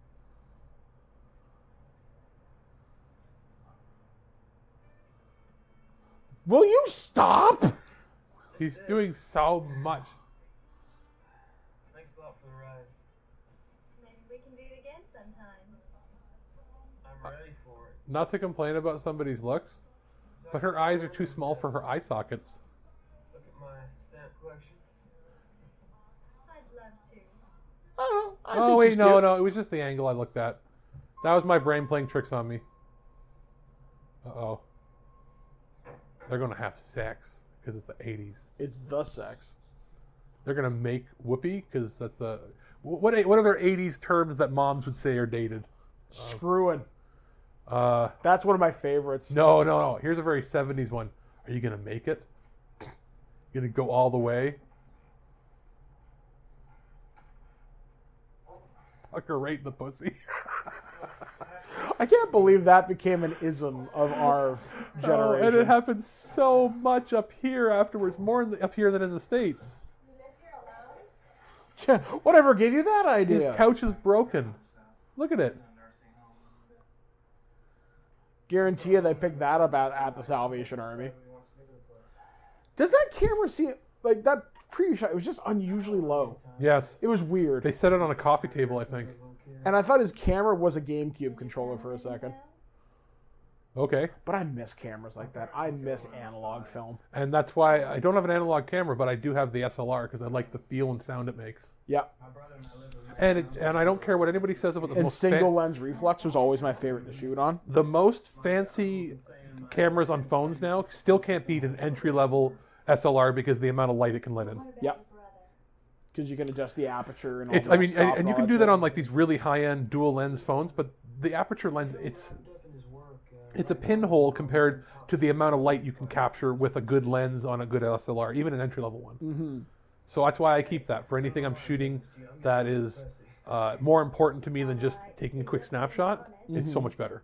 Will you stop? He's doing so much. Thanks a lot for the ride. Maybe we can do it again sometime. I'm ready for it. Not to complain about somebody's looks, but her eyes are too small for her eye sockets. Look at my stamp collection. I'd love to. I don't know. Oh, wait, no. It was just the angle I looked at. That was my brain playing tricks on me. Uh-oh. They're going to have sex because it's the 80s. It's the sex. They're going to make whoopee because that's the... What other 80s terms that moms would say are dated? Screwing. That's one of my favorites. No. Here's a very 70s one. Are you going to make it? You going to go all the way? Fuck her right in the pussy. I can't believe that became an ism of our generation. And it happens so much up here afterwards, more up here than in the States. Whatever gave you that idea? His couch is broken. Look at it. Guarantee you they picked that up at the Salvation Army. Does that camera see like that pre-shot? It was just unusually low. Yes. It was weird. They set it on a coffee table, I think. And I thought his camera was a GameCube controller for a second. Okay. But I miss cameras like that. I miss analog film. And that's why I don't have an analog camera, but I do have the SLR because I like the feel and sound it makes. Yep. And I don't care what anybody says about the and most single lens reflex was always my favorite to shoot on. The most fancy cameras on phones now still can't beat an entry-level SLR because of the amount of light it can let in. Yep. Because you can adjust the aperture and all It's, that I mean, stuff and you can do that on like these really high-end dual lens phones, but the aperture lens, it's a pinhole compared to the amount of light you can capture with a good lens on a good SLR, even an entry-level one. Mm-hmm. So that's why I keep that for anything I'm shooting that is more important to me than just taking a quick snapshot. It's so much better.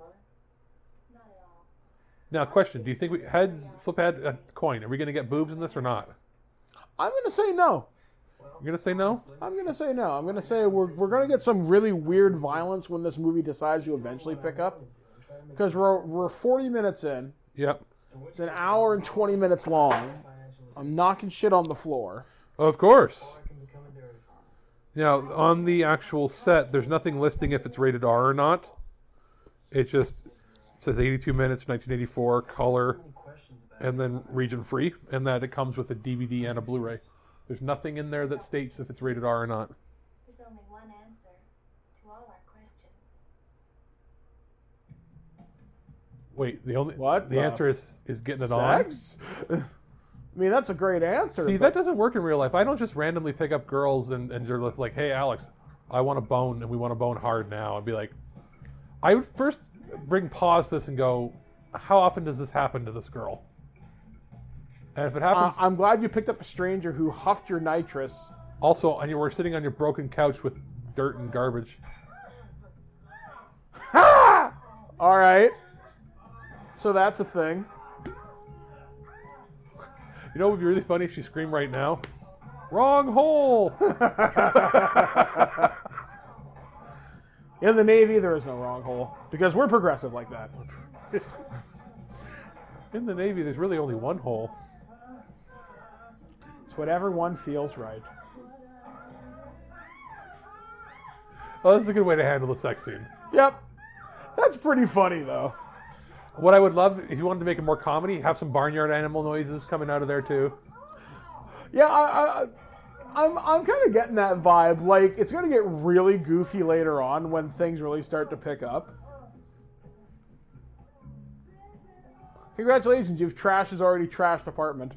Now, question: do you think flip head, coin? Are we going to get boobs in this or not? I'm going to say no. You're going to say no? I'm going to say no. I'm going to say we're going to get some really weird violence when this movie decides to eventually pick up. Because we're 40 minutes in. Yep. It's an hour and 20 minutes long. I'm knocking shit on the floor. Of course. Now, on the actual set, there's nothing listing if it's rated R or not. It just says 82 minutes, 1984, color, and then region free, and that it comes with a DVD and a Blu-ray. There's nothing in there that states if it's rated R or not. There's only one answer to all our questions. Wait, the answer is getting it sex? On? I mean, that's a great answer. See, that doesn't work in real life. I don't just randomly pick up girls and they're like, hey, Alex, I want to bone, and we want to bone hard now. I'd be like, I would first pause this and go, how often does this happen to this girl? And if it happens... I'm glad you picked up a stranger who huffed your nitrous. Also, and you were sitting on your broken couch with dirt and garbage. Ha! All right. So that's a thing. You know what would be really funny if she screamed right now? Wrong hole! In the Navy, there is no wrong hole. Because we're progressive like that. In the Navy, there's really only one hole. It's whatever one feels right. Oh, that's a good way to handle the sex scene. Yep. That's pretty funny, though. What I would love, if you wanted to make it more comedy, have some barnyard animal noises coming out of there, too. Yeah, I'm kind of getting that vibe. Like, it's going to get really goofy later on when things really start to pick up. Congratulations, you've trashed his already trashed apartment.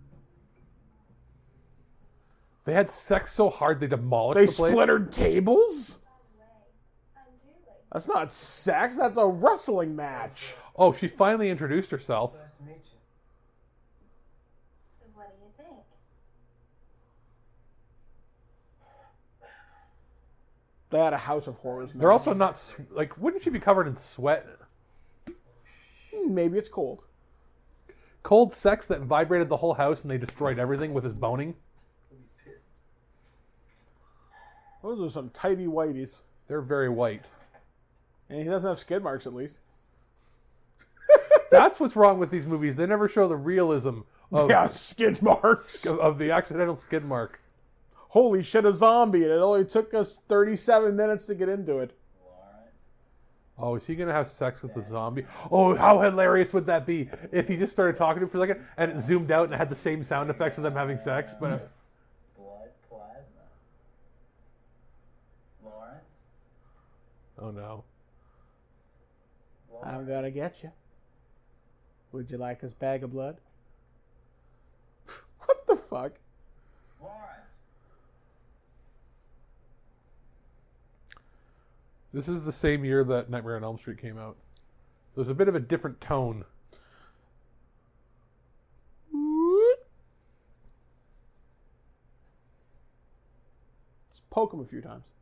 They had sex so hard they demolished the place? They splintered tables? That's not sex, that's a wrestling match. Oh, she finally introduced herself. So what do you think? They had a House of Horrors match. They're also not, like, wouldn't she be covered in sweat? Maybe it's cold. Cold sex that vibrated the whole house and they destroyed everything with his boning? Those are some tighty whiteys. They're very white. And he doesn't have skid marks, at least. That's what's wrong with these movies. They never show the realism of skid marks. Of the accidental skid mark. Holy shit, a zombie. And it only took us 37 minutes to get into it. Oh, is he going to have sex with the zombie? Oh, how hilarious would that be if he just started talking to him for a second and it zoomed out and it had the same sound effects of them having sex? But Blood plasma. Lawrence? Oh, no. I'm going to get you. Would you like this bag of blood? What the fuck? Lawrence. This is the same year that Nightmare on Elm Street came out. There's a bit of a different tone. Let's poke him a few times.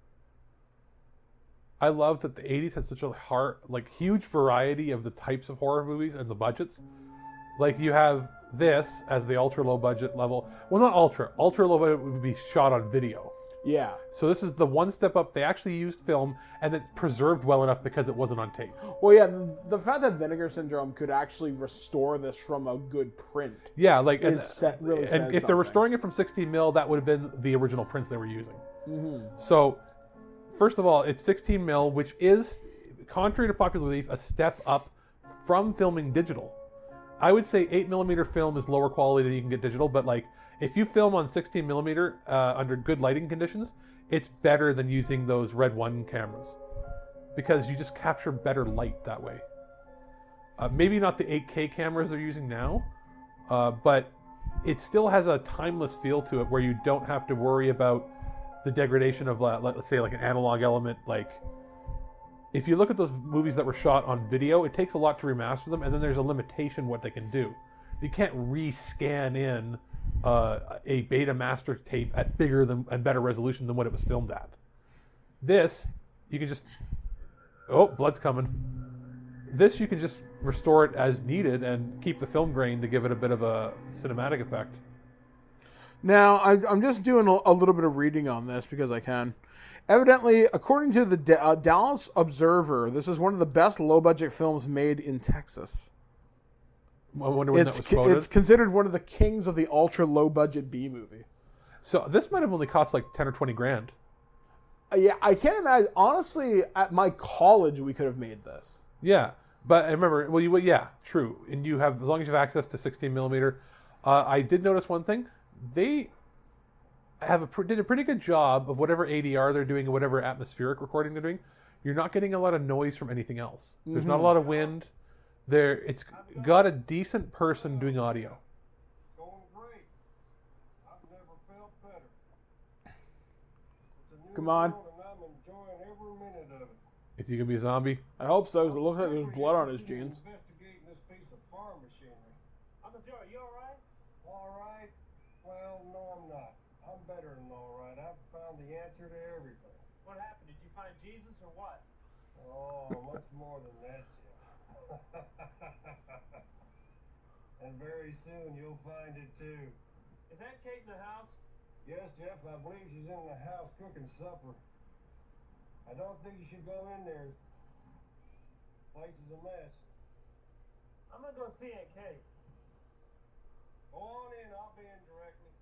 I love that the 80s had such a huge variety of the types of horror movies and the budgets. Like, you have this as the ultra low budget level. Well, not ultra. Ultra low budget would be shot on video. Yeah. So this is the one step up. They actually used film, and it's preserved well enough because it wasn't on tape. Well, yeah, the fact that Vinegar Syndrome could actually restore this from a good print. Yeah, like really and says if they're something. restoring it from 16 mil, that would have been the original prints they were using. Mm-hmm. So, first of all, it's 16 mil, which is, contrary to popular belief, a step up from filming digital. I would say 8mm film is lower quality than you can get digital, but like if you film on 16mm under good lighting conditions, it's better than using those Red One cameras because you just capture better light that way. Maybe not the 8K cameras they're using now, but it still has a timeless feel to it where you don't have to worry about the degradation of, let's say, like an analog element. Like, if you look at those movies that were shot on video, it takes a lot to remaster them, and then there's a limitation what they can do. You can't rescan in a beta master tape at bigger than and better resolution than what it was filmed at. This, you can just... Oh, blood's coming. This, you can just restore it as needed and keep the film grain to give it a bit of a cinematic effect. Now, I'm just doing a little bit of reading on this because I can. Evidently, according to the Dallas Observer, this is one of the best low-budget films made in Texas. I wonder when that was quoted. It's considered one of the kings of the ultra-low-budget B-movie. So this might have only cost like 10 or 20 grand. Yeah, I can't imagine. Honestly, at my college, we could have made this. Yeah, but I remember, yeah, true. And you have, as long as you have access to 16mm. I did notice one thing. They have did a pretty good job of whatever ADR they're doing and whatever atmospheric recording they're doing. You're not getting a lot of noise from anything else. There's not a lot of wind. It's got a decent person doing audio. Going great. I've never felt better. It's a new Come on. world and I'm enjoying every minute of it. Is he gonna be a zombie? I hope so. It looks like there's blood on his jeans. Investigating this piece of farm machinery. I'm a Joe. You all right? All right? Well, no, I'm not. I'm better than all right. I've found the answer to everything. What happened? Did you find Jesus or what? Oh, much more than that, Jeff. And very soon you'll find it too. Is that Kate in the house? Yes, Jeff, I believe she's in the house cooking supper. I don't think you should go in there. Place is a mess. I'm gonna go see Aunt Kate. Go on in, I'll be in directly.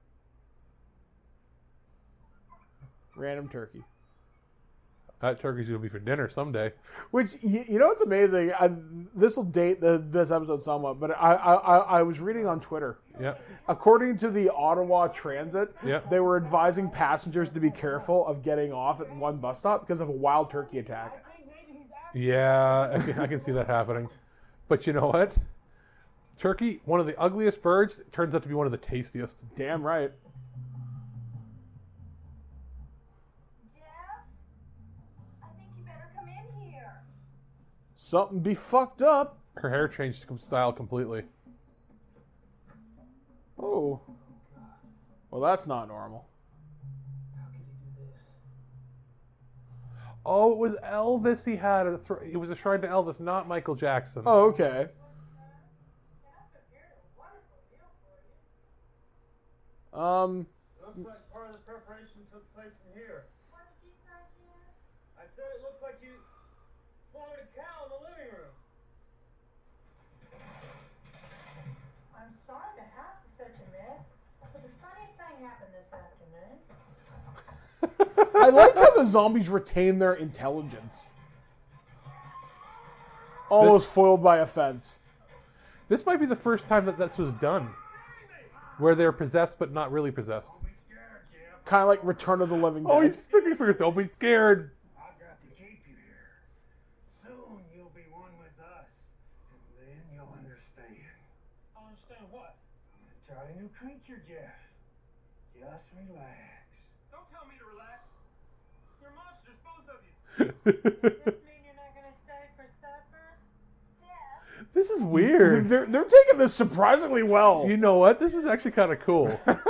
Random turkey. That turkey's gonna be for dinner someday. Which, you know what's amazing? This will date this episode somewhat, but I was reading on Twitter. Yeah. According to the Ottawa Transit, Yeah. they were advising passengers to be careful of getting off at one bus stop because of a wild turkey attack. Yeah, I can see that happening. But you know what? Turkey, one of the ugliest birds, turns out to be one of the tastiest. Damn right. Something be fucked up. Her hair changed style completely. Oh. Well, that's not normal. Oh, it was Elvis he had. It was a shrine to Elvis, not Michael Jackson. Oh, okay. Looks like part of the preparation took place in here. What did you say, Jeff? I said it looks like you slaughtered a cow in the living room. I'm sorry the house is such a mess, but the funniest thing happened this afternoon. I like how the zombies retain their intelligence. Almost foiled by a fence. This might be the first time that this was done. Where they're possessed but not really possessed. Kind of like Return of the Living Dead. Oh, he's looking for it. Don't be scared. I've got to keep you here. Soon you'll be one with us. And then you'll understand. I'll understand what? I'm going to try a new creature, Jeff. Just relax. Don't tell me to relax. You're monsters, both of you. Does this mean you're not going to stay for supper? Jeff? This is weird. They're taking this surprisingly well. You know what? This is actually kind of cool.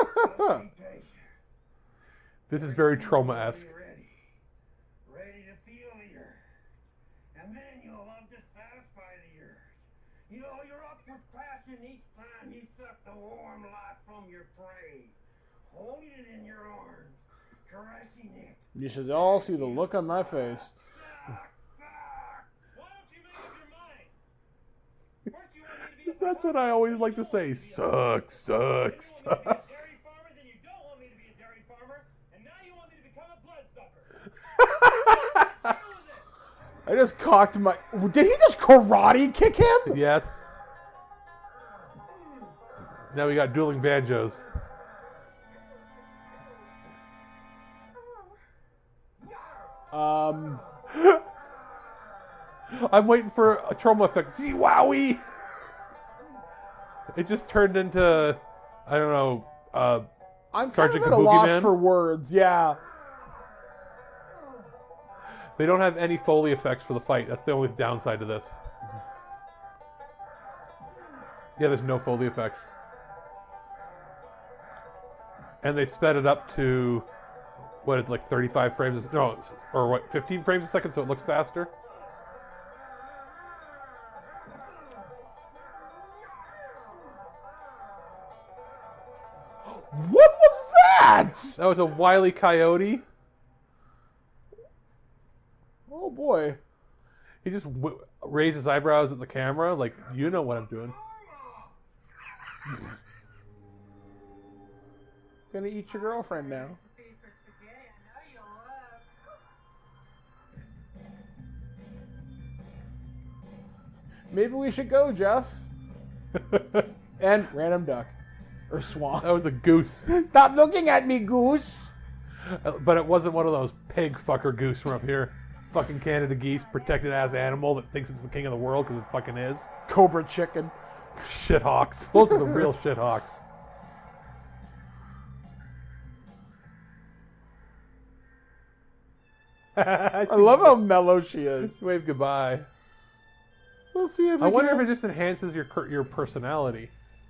This is very trauma-esque. Ready to feel the urge. And then you'll love to satisfy the urge. You know you're up with passion each time you suck the warm life from your prey. Holding it in your arms. caressing it. You should all see the look on my face. That's what I always like to say. Suck, suck, suck. I just cocked my... Did he just karate kick him? Yes. Now we got dueling banjos. I'm waiting for a trauma effect. See, wowie! It just turned into, I don't know, I'm Sergeant kind of at a Kabuki loss Man. for words, yeah. They don't have any Foley effects for the fight. That's the only downside to this. Yeah, there's no Foley effects. And they sped it up to, what, it's like 35 frames, no, or what, 15 frames a second, so it looks faster? What was that? That was a Wile E. Coyote. Oh boy. He just raised his eyebrows at the camera, like, you know what I'm doing. Gonna eat your girlfriend now. Maybe we should go, Jeff. And random duck. Or swan. That was a goose. Stop looking at me, goose! But it wasn't one of those pig fucker goose from up here. Fucking Canada geese, protected ass animal that thinks it's the king of the world because it fucking is. Cobra chicken. Shithawks. Those are the real shithawks. I love how mellow she is. Wave goodbye. We'll see it I wonder again. if it just enhances your personality.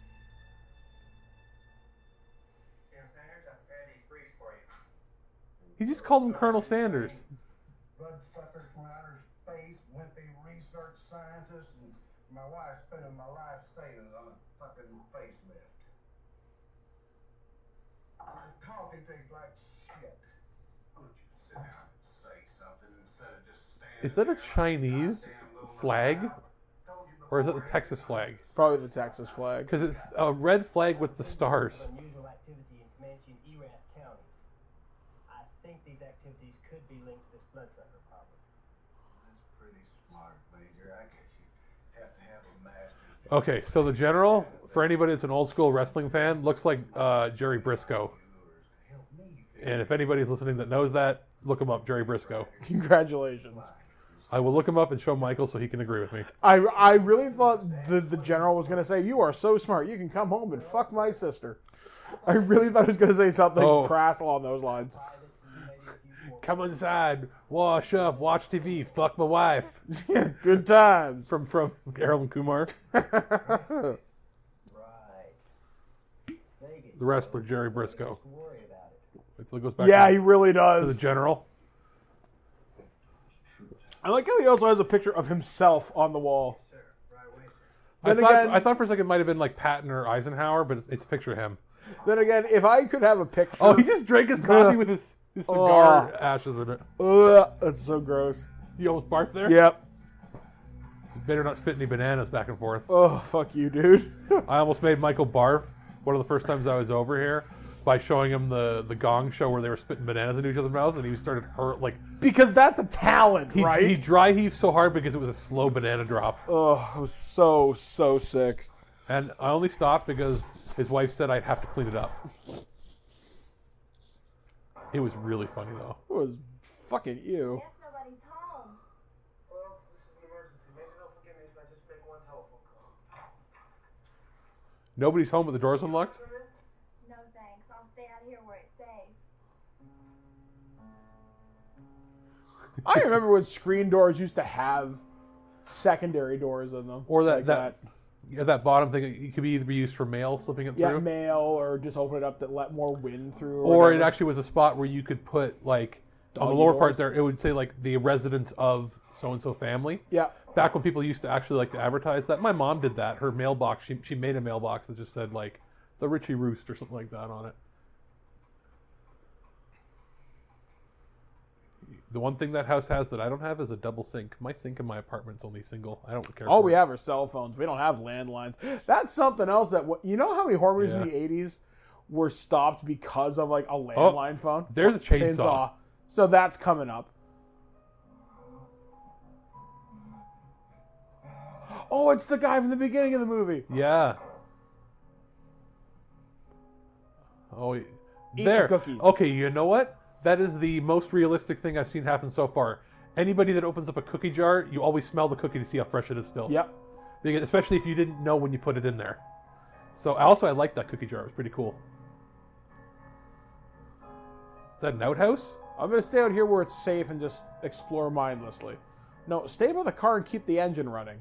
He just called him Colonel Sanders. Bloodsuckers from outer space, wimpy research scientists, and my wife spending my life savings on a fucking facelift. This coffee tastes like shit. Why don't you sit down and say something instead of just standing Is that a Chinese flag? Or is it the Texas flag? Probably the Texas flag. Because it's a red flag with the stars. Unusual activity in Comanche and Erath counties. I think these activities could be linked to this bloodsucker problem. That's pretty smart, Major. I guess you have to have a master's. Okay, so the general, for anybody that's an old school wrestling fan, looks like Jerry Briscoe. And if anybody's listening that knows that, look him up, Jerry Briscoe. Congratulations. I will look him up and show Michael so he can agree with me. I really thought the general was going to say, you are so smart, you can come home and fuck my sister. I really thought he was going to say something crass along those lines. Come inside, wash up, watch TV, fuck my wife. Yeah, good times. From Harold and Kumar. The wrestler, Jerry Briscoe. So it goes back Yeah, he really does. To the general. I like how he also has a picture of himself on the wall. I thought for a second it might have been like Patton or Eisenhower, but it's a picture of him. Then again, if I could have a picture... Oh, he just drank his coffee with his cigar ashes in it. That's so gross. You almost barfed there? Yep. Better not spit any bananas back and forth. Oh, fuck you, dude. I almost made Michael barf one of the first times I was over here by showing him the Gong show where they were spitting bananas into each other's mouths, and he started because that's a talent, right? He dry heaved so hard because it was a slow banana drop. Oh, I was so sick. And I only stopped because his wife said I'd have to clean it up. It was really funny though. It was fucking ew. Guess nobody's home. Well, this is an emergency. Maybe they'll forgive me if I just make one telephone call. Nobody's home, but the door's unlocked? No thanks. I'll stay out here where it's safe. I remember when screen doors used to have secondary doors in them. Or like that bottom thing, it could either be used for mail slipping it yeah, through. mail, or just open it up to let more wind through. Or it actually was a spot where you could put, like, on the Doggy lower doors? part there, it would say, like, the residence of so-and-so family. Yeah. Back when people used to actually like to advertise that. My mom did that. Her mailbox, she made a mailbox that just said, like, the Richie Roost or something like that on it. The one thing that house has that I don't have is a double sink. My sink in my apartment's only single. I don't care. All for we it. have are cell phones. We don't have landlines. That's something else that you know how many horror movies in the 80s were stopped because of like a landline phone? There's a chainsaw. So that's coming up. Oh, it's the guy from the beginning of the movie. Yeah. Oh, Eat there. the cookies. Okay, you know what? That is the most realistic thing I've seen happen so far. Anybody that opens up a cookie jar, you always smell the cookie to see how fresh it is still. Yep. Because, especially if you didn't know when you put it in there. So I like that cookie jar. It was pretty cool. Is that an outhouse? I'm going to stay out here where it's safe and just explore mindlessly. No, stay by the car and keep the engine running.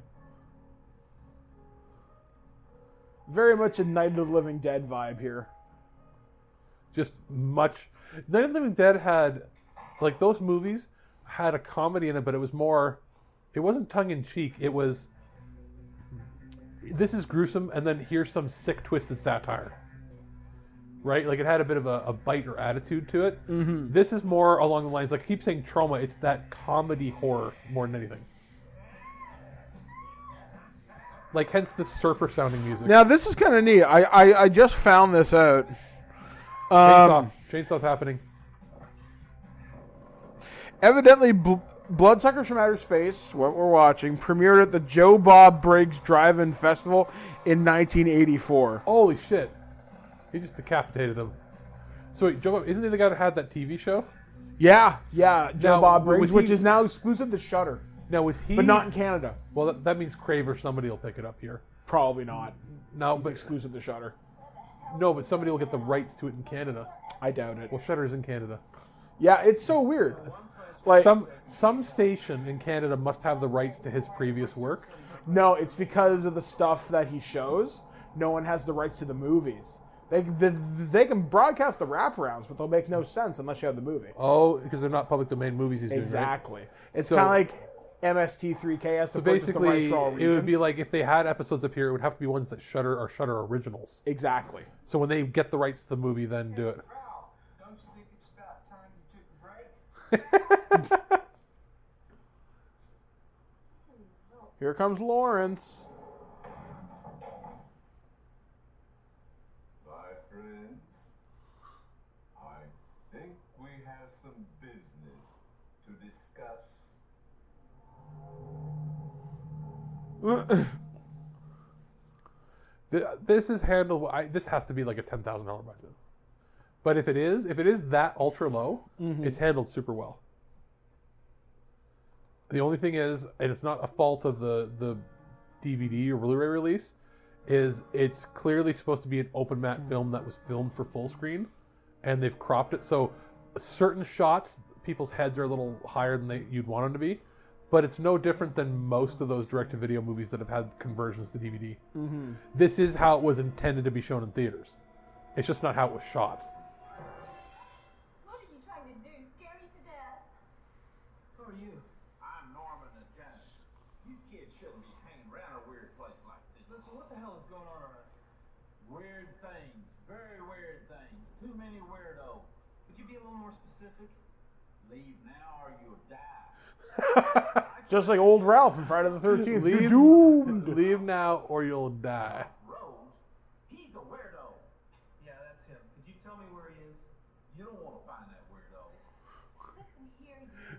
Very much a Night of the Living Dead vibe here. Just much. Night of the Living Dead had, like, those movies had a comedy in it, but it was more, it wasn't tongue-in-cheek. It was, this is gruesome, and then here's some sick, twisted satire. Right? Like, it had a bit of a bite or attitude to it. Mm-hmm. This is more along the lines, like, I keep saying trauma, it's that comedy horror more than anything. Like, hence the surfer-sounding music. Now, this is kind of neat. I just found this out. Chainsaw's happening. Evidently, Bloodsuckers from Outer Space, what we're watching, premiered at the Joe Bob Briggs Drive-In Festival in 1984. Holy shit. He just decapitated him. So wait, Joe Bob, isn't he the guy that had that TV show? Yeah, Joe Now, Bob Briggs, was which he- is now exclusive to Shudder. Now, was he... But not in Canada. Well, that means Crave or somebody will pick it up here. Probably not. No, It's but exclusive to Shudder. no, but somebody will get the rights to it in Canada. I doubt it. Well, Shudder's in Canada. Yeah, it's so weird. Like some station in Canada must have the rights to his previous work. No, it's because of the stuff that he shows. No one has the rights to the movies. They can broadcast the wraparounds, but they'll make no sense unless you have the movie. Oh, because they're not public domain movies he's doing, right? Exactly. It's So- kind of like MST3K. So basically, it would be like if they had episodes up here, it would have to be ones that Shudder are Shudder originals. Exactly. So when they get the rights to the movie, then do it. Don't you think it's about time you took a break? Here comes Lawrence. My friends, I think we have some business to discuss. This is handled. This has to be like a $10,000 budget. But if it is that ultra low, it's handled super well. The only thing is, and it's not a fault of the DVD or Blu-ray release, is it's clearly supposed to be an open matte film that was filmed for full screen, and they've cropped it so certain shots, people's heads are a little higher than you'd want them to be. But it's no different than most of those direct-to-video movies that have had conversions to DVD. Mm-hmm. This is how it was intended to be shown in theaters. It's just not how it was shot. What are you trying to do? Scare me to death? Who are you? I'm Norman the janitor. You kids shouldn't be hanging around a weird place like this. Listen, what the hell is going on around here? Weird things, very weird things. Too many weirdos. Would you be a little more specific? Leave now or you'll die. Just like old Ralph from Friday the 13th. You're Leave, doomed. leave now or you'll die. Rose, he's a weirdo. Yeah, that's him. Could you tell me where he is? You don't want to find that weirdo. Listen here,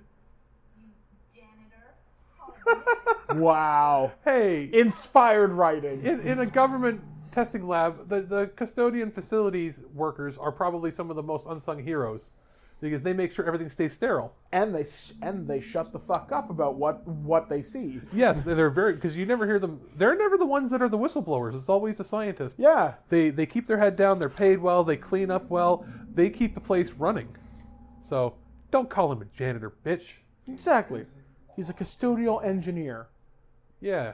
you janitor. Wow. Hey, Inspired writing. in a government testing lab, the custodian facilities workers are probably some of the most unsung heroes because they make sure everything stays sterile. And they shut the fuck up about what they see. Yes, they're very, because you never hear them. They're never the ones that are the whistleblowers. It's always the scientist. Yeah. They keep their head down. They're paid well. They clean up well. They keep the place running. So don't call him a janitor, bitch. Exactly. He's a custodial engineer. Yeah.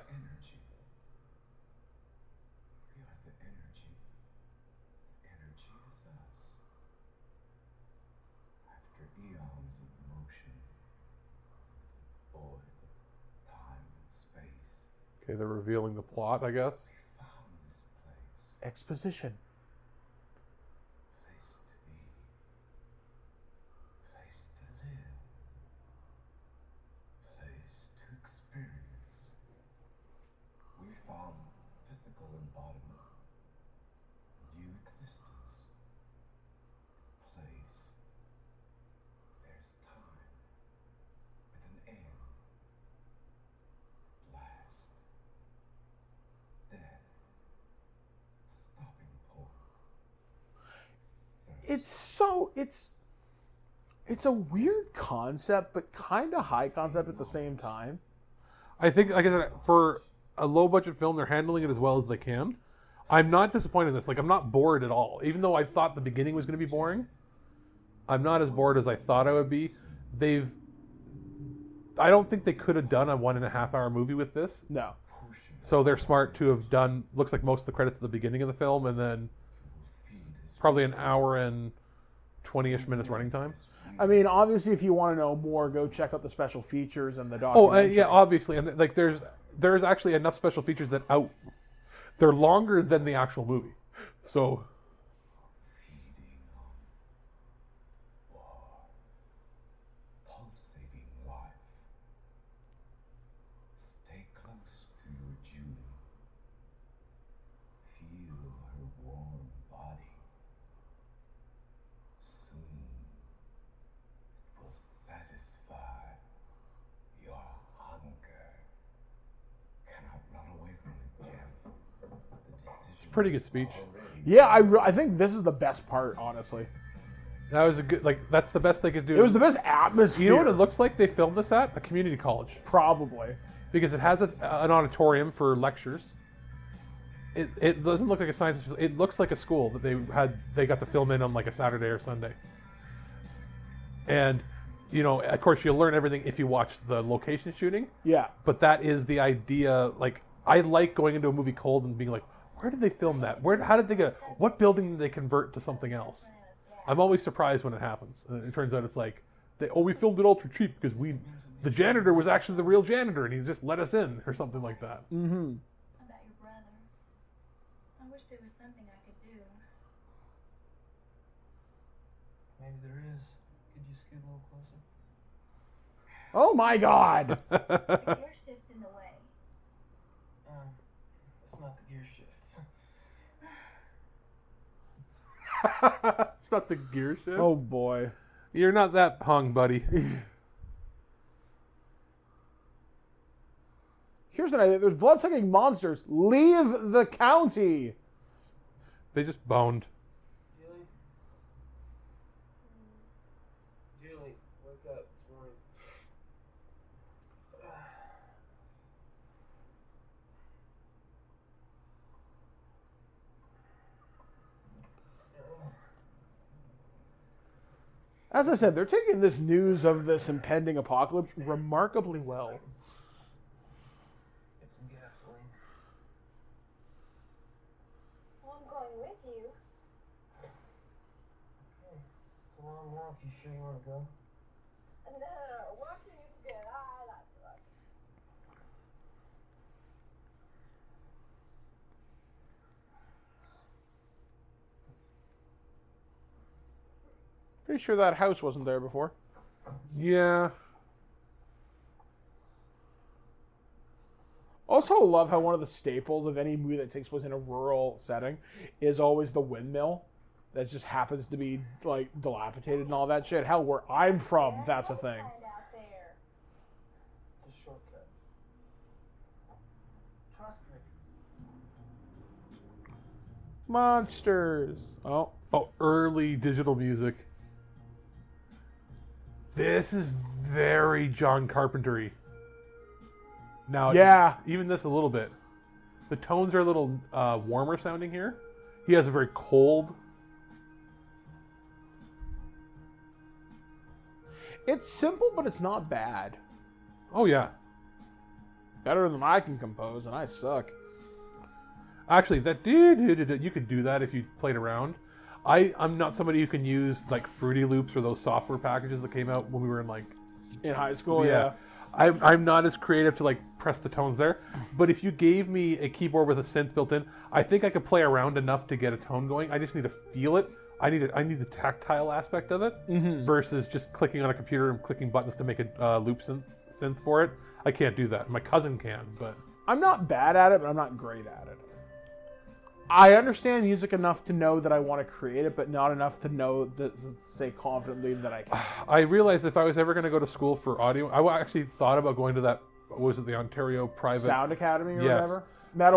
Okay, they're revealing the plot, I guess. Exposition. it's a weird concept, but kind of high concept at the same time. I think, like I said, for a low budget film, they're handling it as well as they can. I'm not disappointed in this. Like, I'm not bored at all. Even though I thought the beginning was going to be boring, I'm not as bored as I thought I would be. I don't think they could have done a 1.5 hour movie with this. No. So they're smart to have done, looks like most of the credits at the beginning of the film, and then probably an hour and 20-ish minutes running time. I mean, obviously, if you want to know more, go check out the special features and the documentary. Yeah, obviously. And like, there's actually enough special features that they're longer than the actual movie. So... Pretty good speech. Yeah, I think this is the best part, honestly. That was a good, that's the best they could do. It was the best atmosphere. You know what it looks like they filmed this at? A community college. Probably. Because it has an auditorium for lectures. It doesn't look like a science facility. It looks like a school that they got to film in on like a Saturday or Sunday. And, you know, of course you'll learn everything if you watch the location shooting. Yeah. But that is the idea. Like, I like going into a movie cold and being like, where did they film that? How did they what building did they convert to something else? I'm always surprised when it happens. And it turns out it's like, we filmed it ultra cheap because the janitor was actually the real janitor and he just let us in or something like that. Mm-hmm. About your brother. I wish there was something I could do. Maybe there is. Could you scoot a little closer? Oh my God! The gear shift's in the way. It's not the gear shift. It's not the gear shift. Oh boy. You're not that hung, buddy. Here's an idea. There's blood-sucking monsters. Leave the county. They just boned. Julie, wake up. It's morning. As I said, they're taking this news of this impending apocalypse remarkably well. Get some gasoline. Well, I'm going with you. Okay. It's a long walk. You sure you want to go? No, walking is good. I like to walk. Pretty sure that house wasn't there before. Yeah. Also love how one of the staples of any movie that takes place in a rural setting is always the windmill that just happens to be like dilapidated and all that shit. Hell, where I'm from, that's a thing. It's a shortcut. Trust me. Monsters. Oh, early digital music. This is very John Carpenter-y. Now, yeah, even this a little bit. The tones are a little warmer sounding here. He has a very cold. It's simple, but it's not bad. Oh yeah, better than I can compose, and I suck. Actually, that you could do that if you played around. I'm not somebody who can use like Fruity Loops or those software packages that came out when we were in high school. Yeah. I'm not as creative to like press the tones there, but if you gave me a keyboard with a synth built in, I think I could play around enough to get a tone going. I just need to feel it. I need the tactile aspect of it versus just clicking on a computer and clicking buttons to make a loop synth for it. I can't do that. My cousin can, but I'm not bad at it, but I'm not great at it. I understand music enough to know that I want to create it, but not enough to know that say confidently that I can. I realized if I was ever going to go to school for audio, I actually thought about going to that. What was it, the Ontario Private Sound Academy or whatever?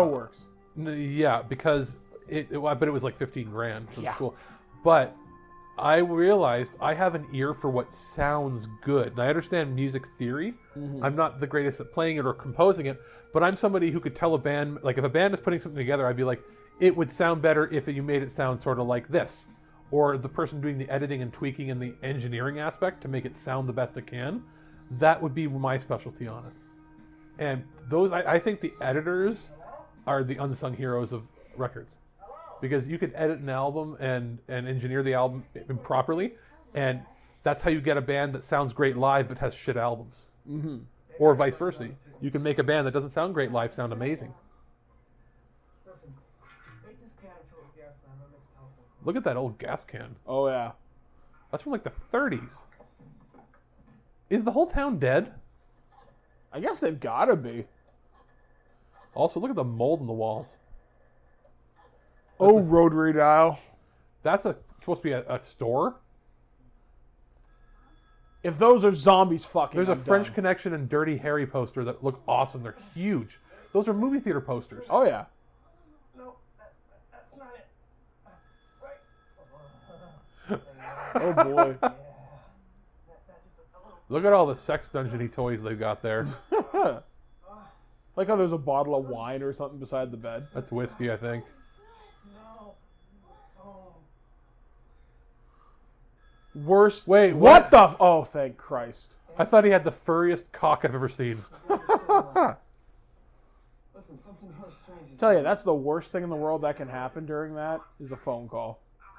Metalworks. Yeah, because but it was like $15,000 for the school. But I realized I have an ear for what sounds good. And I understand music theory. Mhm. I'm not the greatest at playing it or composing it, but I'm somebody who could tell a band, like if a band is putting something together, I'd be like, it would sound better if you made it sound sort of like this. Or the person doing the editing and tweaking and the engineering aspect to make it sound the best it can. That would be my specialty on it. And those, I think the editors are the unsung heroes of records. Because you could edit an album and engineer the album properly, and that's how you get a band that sounds great live but has shit albums. Mm-hmm. Or vice versa. You can make a band that doesn't sound great live sound amazing. Listen, take this can and fill it with gas and I'm gonna make a telephone. Look at that old gas can. Oh, yeah. That's from like the 30s. Is the whole town dead? I guess they've got to be. Also, look at the mold in the walls. Rotary dial. That's supposed to be a store? If those are zombies, fucking There's a I'm French done. Connection and Dirty Harry poster that look awesome. They're huge. Those are movie theater posters. Oh, yeah. No, that's not it. Oh, boy. Look at all the sex dungeon-y toys they've got there. Like how there's a bottle of wine or something beside the bed. That's whiskey, I think. Worst. Wait, what the? Oh, thank Christ. I thought he had the furriest cock I've ever seen. Listen, something else strange is Tell you, that's the worst thing in the world that can happen during that is a phone call.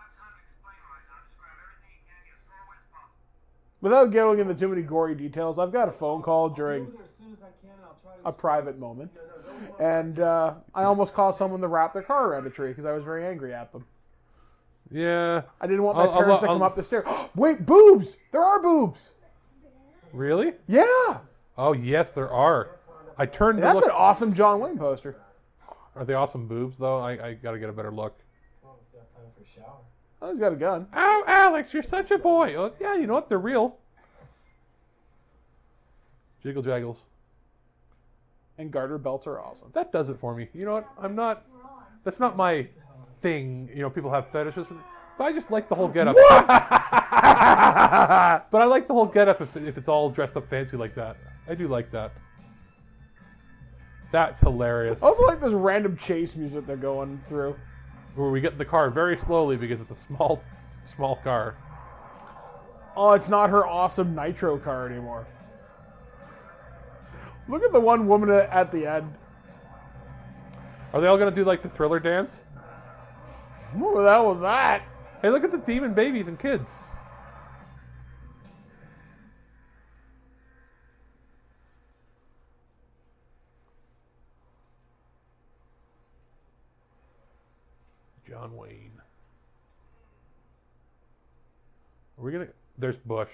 Without going into too many gory details, I've got a phone call during a private moment. And I almost caused someone to wrap their car around a tree because I was very angry at them. Yeah. I didn't want my parents to come up the stairs. Wait, boobs! There are boobs! Really? Yeah! Oh, yes, there are. I turned to That's look. an awesome John Wayne poster. Are they awesome boobs, though? I got to get a better look. Oh, he's got a gun. Oh, Alex, you're such a boy. Oh, yeah, you know what? They're real. Jiggle jaggles. And garter belts are awesome. That does it for me. You know what? I'm not... That's not my thing. You know, people have fetishes. But I just like the whole getup. What? But I like the whole getup if it's all dressed up fancy like that. I do like that. That's hilarious. I also like this random chase music they're going through. Where we get in the car very slowly because it's a small car. Oh, it's not her awesome nitro car anymore. Look at the one woman at the end. Are they all going to do like the Thriller dance? What the hell was that? Hey, look at the demon babies and kids. John Wayne. Are we gonna... There's Bush.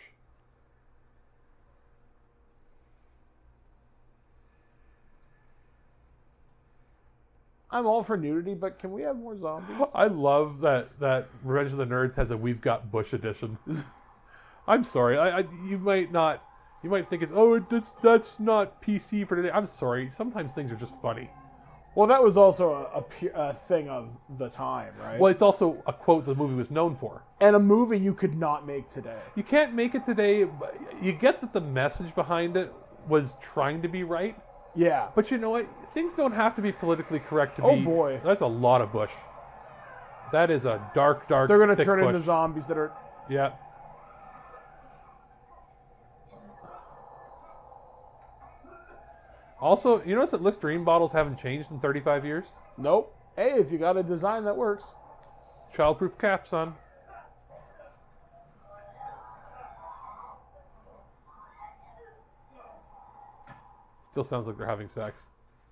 I'm all for nudity, but can we have more zombies? I love that Revenge of the Nerds has a We've Got Bush edition. I'm sorry. You might think it's that's not PC for today. I'm sorry. Sometimes things are just funny. Well, that was also a thing of the time, right? Well, it's also a quote the movie was known for. And a movie you could not make today. You can't make it today. But you get that the message behind it was trying to be right. Yeah. But you know what? Things don't have to be politically correct to be... Oh, boy. That's a lot of Bush. That is a dark, They're going to turn Bush. into zombies that are... Yeah. Also, you notice that Listerine bottles haven't changed in 35 years? Nope. Hey, if you got a design that works. Childproof cap, son. Still sounds like they're having sex.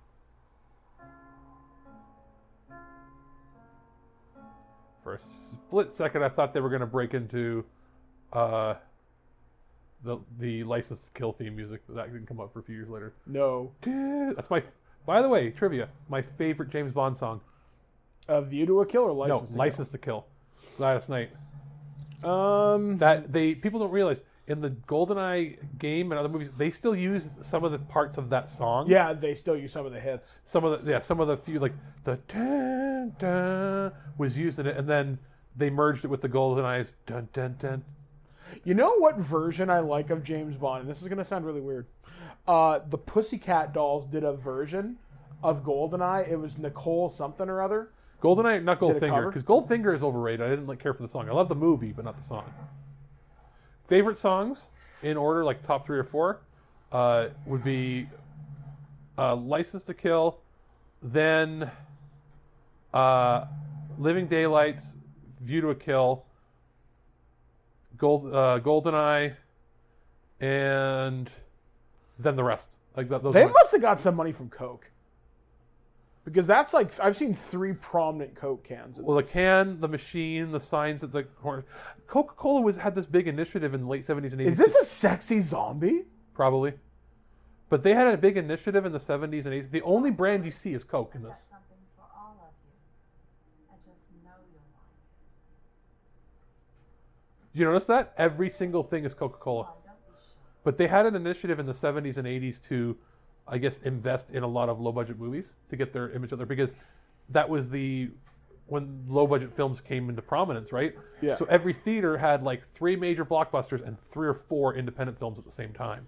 For a split second, I thought they were going to break into the License to Kill theme music, but that didn't come up for a few years later. No. That's my... By the way, trivia. My favorite James Bond song. View to a Kill or License to Kill? License to Kill. Last night. That people don't realize in the GoldenEye game and other movies, they still use some of the parts of that song. Yeah, they still use some of the hits. Some of the few, like the dun, dun, was used in it, and then they merged it with the GoldenEyes. Dun dun dun. You know what version I like of James Bond? And this is going to sound really weird. The Pussycat Dolls did a version of GoldenEye. It was Nicole something or other. GoldenEye, not Did it Goldfinger, cover? because Goldfinger is overrated. I didn't care for the song. I love the movie, but not the song. Favorite songs in order, like top 3 or 4, would be License to Kill, then Living Daylights, View to a Kill, GoldenEye, and then the rest. Like those. They must have got some money from Coke. Because that's like, I've seen 3 prominent Coke cans. Well, the can, the machine, the signs at the corner. Coca-Cola had this big initiative in the late 70s and 80s. Is this a sexy zombie? Probably. But they had a big initiative in the 70s and 80s. The only brand you see is Coke in this. Do you notice that? Every single thing is Coca-Cola. But they had an initiative in the 70s and 80s to, I guess, invest in a lot of low-budget movies to get their image out there, because that was when low-budget films came into prominence, right? Yeah. So every theater had like 3 major blockbusters and 3 or 4 independent films at the same time.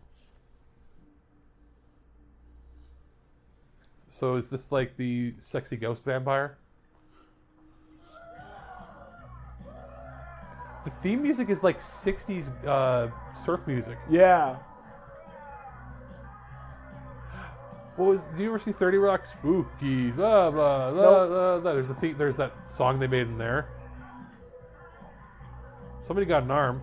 So is this like the sexy ghost vampire? The theme music is like 60s surf music. Yeah. Do you ever see 30 Rock? Spooky, blah, blah, blah, blah, blah. There's that song they made in there. Somebody got an arm.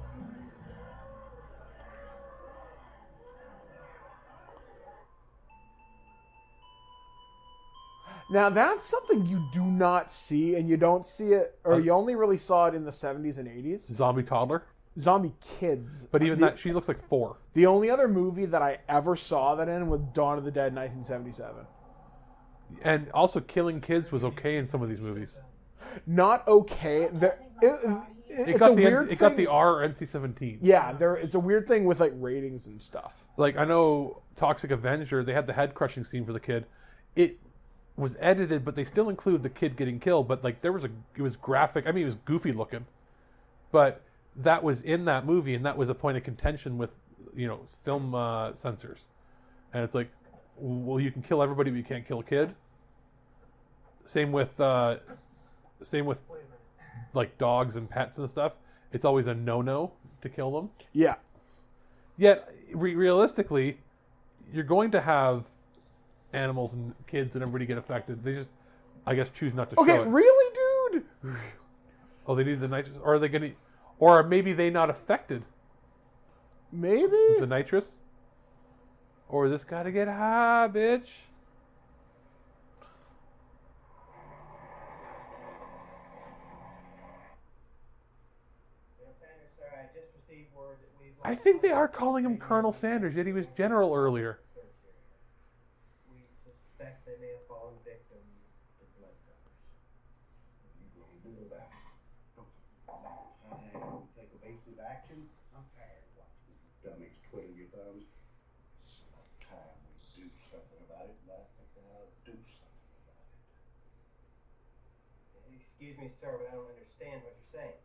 Now, that's something you do not see, and you don't see it, or you only really saw it in the 70s and 80s. Zombie toddler? Zombie kids. But even that, she looks like 4. The only other movie that I ever saw that in was Dawn of the Dead, 1977. And also, killing kids was okay in some of these movies. Not okay. It got the R or NC-17. Yeah, it's a weird thing with like ratings and stuff. Like, I know Toxic Avenger, they had the head crushing scene for the kid. It was edited, but they still include the kid getting killed. But like, it was graphic. I mean, it was goofy looking, but that was in that movie, and that was a point of contention with, film censors. And it's like, well, you can kill everybody, but you can't kill a kid. Same with like dogs and pets and stuff. It's always a no-no to kill them. Yeah. Yet, realistically, you're going to have animals and kids and everybody get affected. They just, I guess, choose not to show it. Okay, really, dude? Oh, they need the nitrous? Or are they going to... Or are maybe they not affected? Maybe? With the nitrous? Or this gotta get high, bitch. I think they are calling him Colonel Sanders, yet he was General earlier. We suspect they may have fallen victim to blood suckers. What are you going to do about it? Take evasive action? I'm tired of watching you dummies twiddle your thumbs. It's about time we do something about it, and I think I'll do something about it. Excuse me, sir, but I don't understand what you're saying.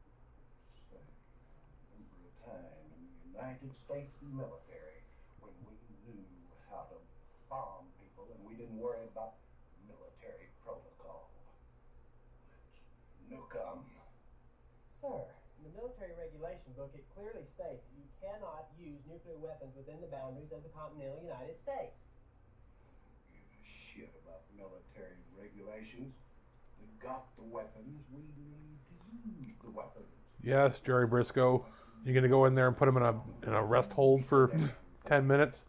Remember a time in the United States military when we knew how to bomb people and we didn't worry about military protocol. Let's nuke 'em. Sir, in the military regulation book, it clearly states that you cannot use nuclear weapons within the boundaries of the continental United States. Give a shit about military regulations. We've got the weapons. We need to use the weapons. Yes, Jerry Briscoe. You're going to go in there and put him in a rest hold for 10 minutes?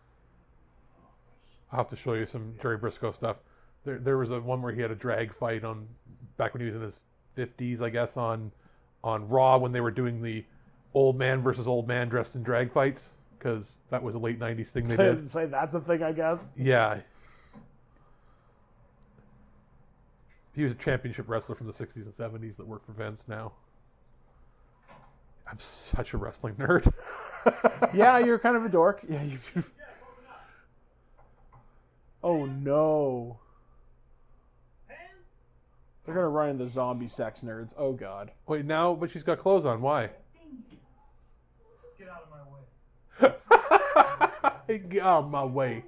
I'll have to show you some Jerry Briscoe stuff. There was one where he had a drag fight back when he was in his 50s, I guess, on Raw, when they were doing the old man versus old man dressed in drag fights, because that was a late 90s thing they did. Say that's a thing, I guess. Yeah. He was a championship wrestler from the 60s and 70s that worked for Vince now. I'm such a wrestling nerd. Yeah, you're kind of a dork. Yeah, you. Oh no. They're gonna run into zombie sex nerds. Oh god. Wait, now, but she's got clothes on. Why? Get out of my way. Get out of my way.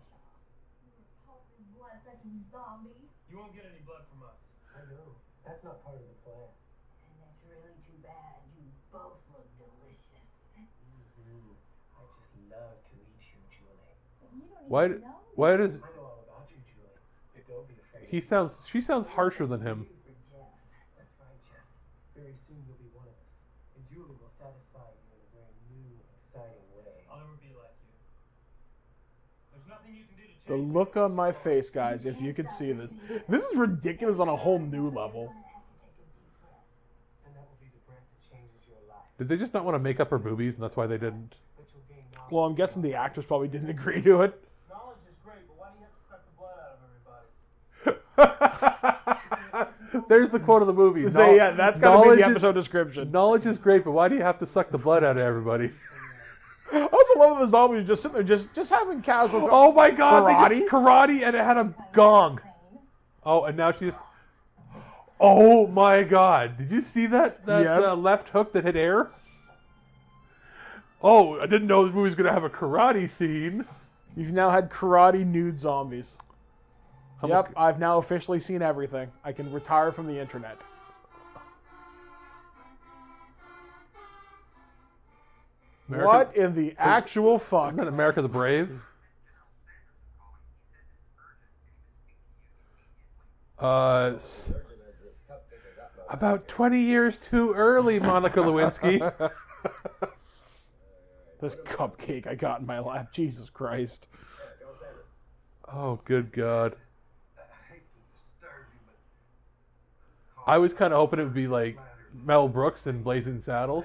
You won't get any blood from us. I know. That's not part of the plan. And that's really too bad. You both look delicious. I just love to eat you, Julie. Why does I know all about you, Julie. Don't be afraid. she sounds harsher than him? That's right, Jeff. Very soon you'll be one of us. And Julie will satisfy you in a very new, exciting way. I'll never be like you. There's nothing you can do to change The look on my face, guys, if you could see this. This is ridiculous on a whole new level. And that will be the breath that changes your life. Did they just not want to make up her boobies, and that's why they didn't? Well, I'm guessing the actors probably didn't agree to it. Knowledge is great, but why do you have to suck the blood out of everybody? There's the quote of the movie. So, yeah, that's got to be the episode description. Knowledge is great, but why do you have to suck the blood out of everybody? I also love the zombies just sitting there, just having casual. Oh my god! Karate? They just karate, and it had a gong. Oh, and now she's. Oh my god! Did you see that Yes. left hook that hit air? Oh, I didn't know this movie was going to have a karate scene. You've now had karate nude zombies. I'm Yep, I've now officially seen everything. I can retire from the internet. What in the actual fuck? Isn't that America the Brave? About 20 years too early, Monica Lewinsky. This cupcake I got in my lap. Jesus Christ. Oh, good God. I was kind of hoping it would be like Mel Brooks in Blazing Saddles.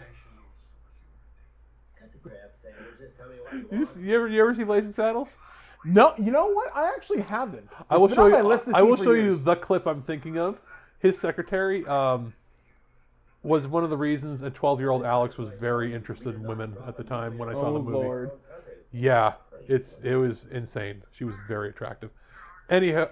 You ever see Blazing Saddles? No, you know what? I actually haven't. I will It's show been you. on my list to I see will for show you years. the clip I'm thinking of. His secretary was one of the reasons a 12-year-old Alex was very interested in women at the time when I saw the movie. Lord. Yeah, it was insane. She was very attractive. Anyhow,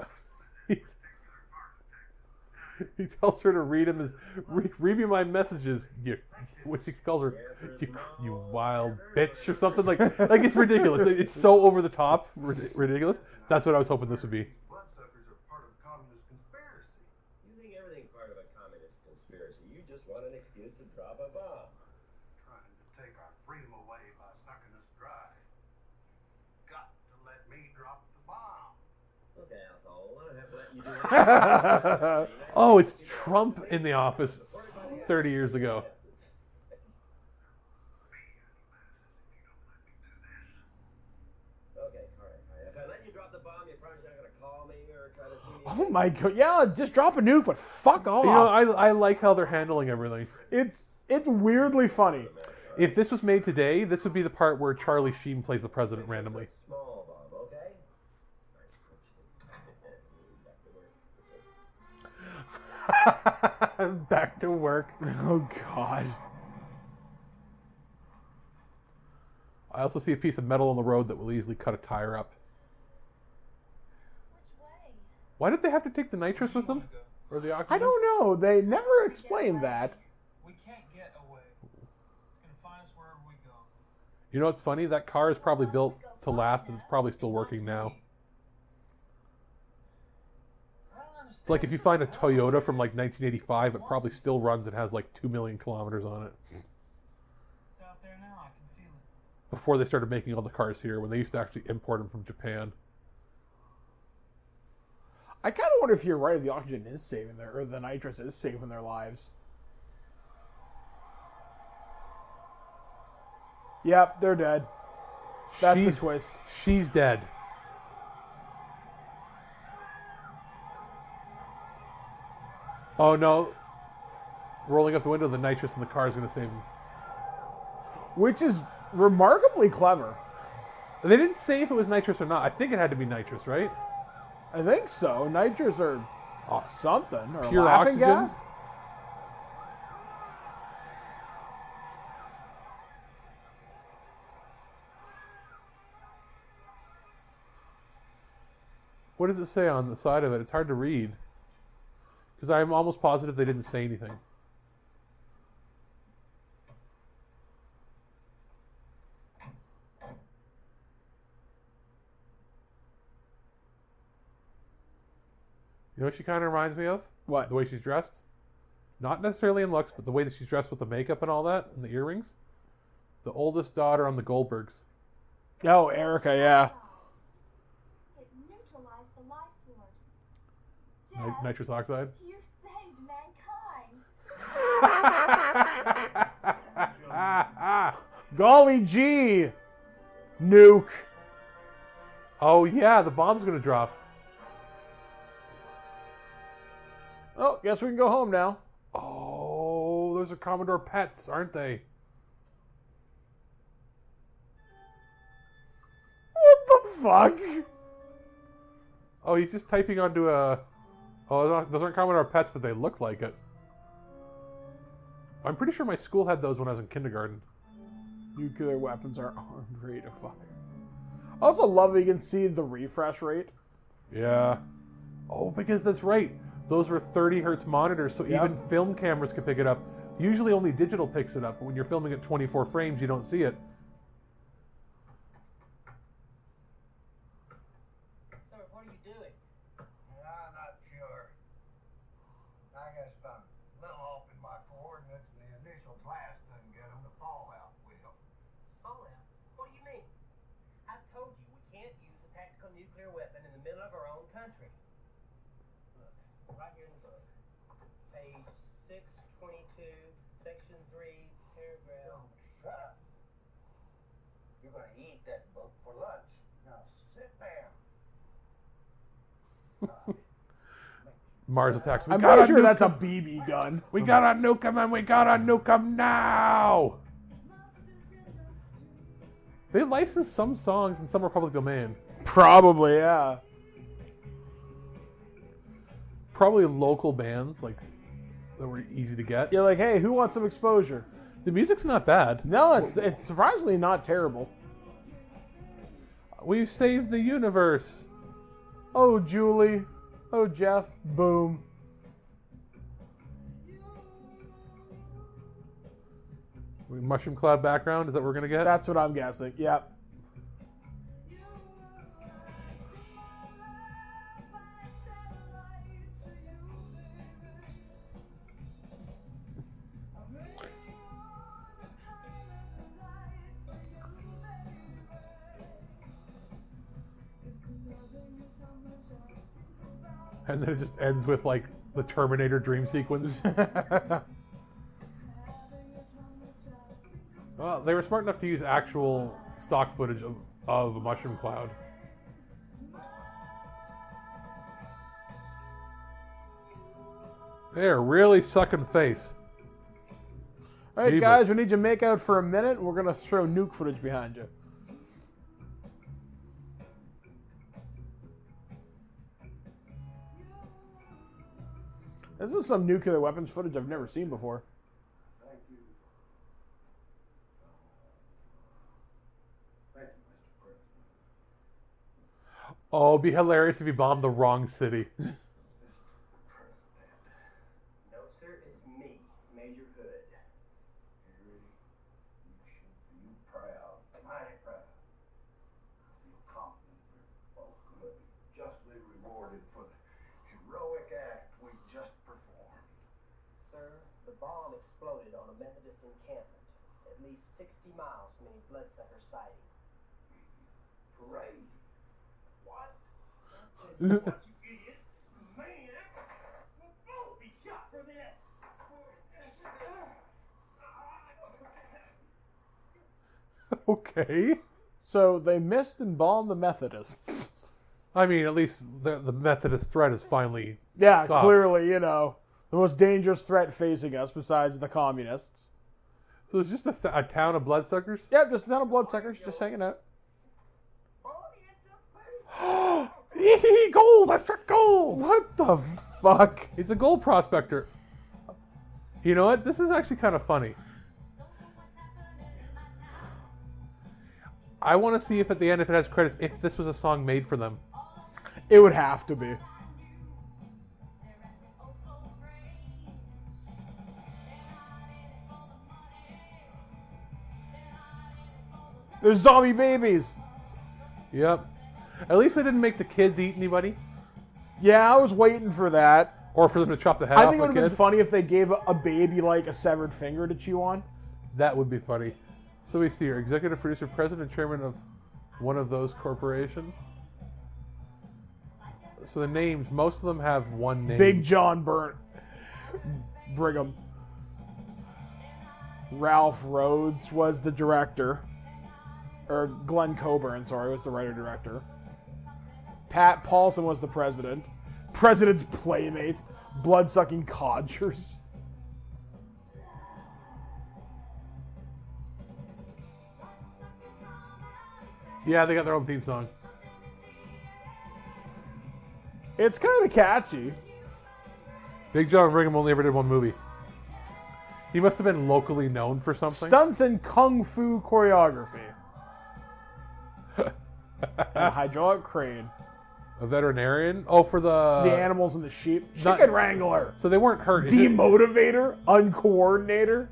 he tells her to read me my messages. He calls her you wild bitch or something like it's ridiculous. It's so over the top, ridiculous. That's what I was hoping this would be. Bloodsuckers are part of a communist conspiracy. You think everything's part of a communist conspiracy. You just want an excuse to drop a bomb. Trying to take our freedom away by sucking us dry. Got to let me drop the bomb. Okay, asshole. I don't have to let you do it. Oh, it's Trump in the office 30 years ago. Okay, all right. If I let you drop the bomb, you're probably not going to call me or try to see me. Oh my god! Yeah, just drop a nuke, but fuck off. You know, I like how they're handling everything. It's weirdly funny. If this was made today, this would be the part where Charlie Sheen plays the president randomly. Small bomb, okay? Back to work. Oh god. I also see a piece of metal on the road that will easily cut a tire up. Why did they have to take the nitrous with them? Or the oxygen? I don't know. They never explained that. We can't get away. It's gonna find us wherever we go. You know what's funny? That car is probably built to last and it's probably still working now. It's like if you find a Toyota from like 1985, it probably still runs and has like 2 million kilometers on it. It's out there now. I can feel it. Before they started making all the cars here, when they used to actually import them from Japan. I kind of wonder if you're right. If the oxygen is saving or the nitrous is saving their lives. Yep, they're dead. That's the twist. She's dead. Oh no. Rolling up the window, the nitrous in the car is going to save him. Which is remarkably clever. They didn't say if it was nitrous or not. I think it had to be nitrous, right? I think so. Nitrous or something. Or Pure laughing oxygen? gas? What does it say on the side of it? It's hard to read. Because I'm almost positive they didn't say anything. You know what she kind of reminds me of? What? The way she's dressed? Not necessarily in looks, but the way that she's dressed with the makeup and all that, and the earrings. The oldest daughter on the Goldbergs. Oh, Erica, yeah. It neutralized the life force. Nitrous oxide? You saved mankind. Golly gee! Nuke. Oh, yeah, the bomb's going to drop. Oh, guess we can go home now. Oh, those are Commodore pets, aren't they? What the fuck? Oh, he's just typing onto a... Oh, those aren't Commodore pets, but they look like it. I'm pretty sure my school had those when I was in kindergarten. Nuclear weapons are armed, ready to fire. I also love that you can see the refresh rate. Yeah. Oh, because that's right. Those were 30 hertz monitors, so even film cameras could pick it up. Usually only digital picks it up, but when you're filming at 24 frames, you don't see it. Sir, what are you doing? I'm not sure. I guess I'm a little off in my coordinates and the initial class doesn't get them. The fallout will. Fallout? What do you mean? I've told you we can't use a tactical nuclear weapon in the middle of our own country. Look, right here in the book. Page 622, section 3, paragraph... Shut up. You're going to eat that book for lunch. Now sit down. Mars attacks. I'm pretty sure that's a BB gun. We gotta nuke him, and we gotta nuke him now! They licensed some songs and some are public domain. Probably, yeah. Probably local bands, like, that were easy to get. You're like, hey, who wants some exposure? The music's not bad. No, it's surprisingly not terrible. We've saved the universe. Oh, Julie. Oh, Jeff. Boom. Mushroom cloud background, is that what we're going to get? That's what I'm guessing, yep. And then it just ends with, like, the Terminator dream sequence. Well, they were smart enough to use actual stock footage of a mushroom cloud. They're really sucking face. All right, guys, we need you to make out for a minute. We're going to throw nuke footage behind you. This is some nuclear weapons footage I've never seen before. Thank you. Thank you, Mr. President. Oh, it'd be hilarious if he bombed the wrong city. No, sir, it's me, Major Hood. Harry, you should be proud. Mighty proud. I feel confident we're both going to be justly rewarded for the heroic act we just performed. Sir, the bomb exploded on a Methodist encampment, at least 60 miles from any bloodsucker sighting. Parade. What? What, you idiot? Man, we'll both be shot for this. Okay. So they missed and bombed the Methodists. I mean, at least the Methodist threat is finally Yeah, stopped. clearly, you know, the most dangerous threat facing us besides the communists. So it's just a town of bloodsuckers? Yep, just a ton of bloodsuckers just hanging out. Yee, gold! I struck gold! What the fuck? He's a gold prospector. You know what? This is actually kind of funny. I want to see if at the end, if it has credits, if this was a song made for them. It would have to be. There's zombie babies. Yep. At least they didn't make the kids eat anybody. Yeah, I was waiting for that. Or for them to chop the head I off think it a would have kid. been funny if they gave a baby like a severed finger to chew on. That would be funny. So we see here, executive producer, president, and chairman of one of those corporations. So the names, most of them have one name. Big John Brigham. Ralph Rhodes was the director. Or Glenn Coburn, sorry, was the writer-director. Pat Paulson was the president. President's playmate. Blood-sucking codgers. Yeah, they got their own theme song. It's kind of catchy. Big John Brigham only ever did one movie. He must have been locally known for something. Stunts and kung fu choreography. And a hydraulic crane. A veterinarian? Oh, for the animals and the sheep. Chicken wrangler. So they weren't hurt. Demotivator. Uncoordinator.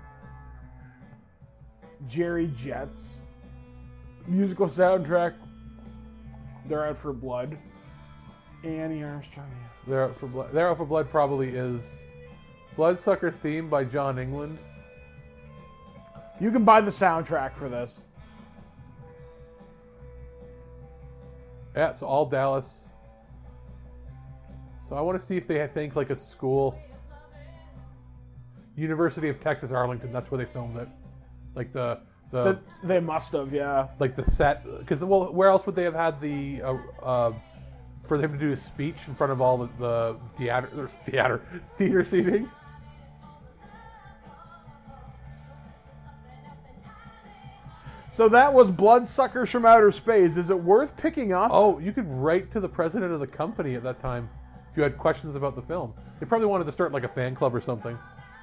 Jerry Jets. Musical soundtrack. They're Out for Blood. Annie Armstrong. They're Out for Blood. They're Out for Blood probably is Bloodsucker theme by John England. You can buy the soundtrack for this. Yeah, so all Dallas. So I want to see if they think like a school. University of Texas Arlington. That's where they filmed it. Like they must have, yeah. Like the set, because where else would they have had the for them to do a speech in front of all the theater seating? So that was Bloodsuckers from Outer Space. Is it worth picking up? Oh, you could write to the president of the company at that time if you had questions about the film. They probably wanted to start like a fan club or something.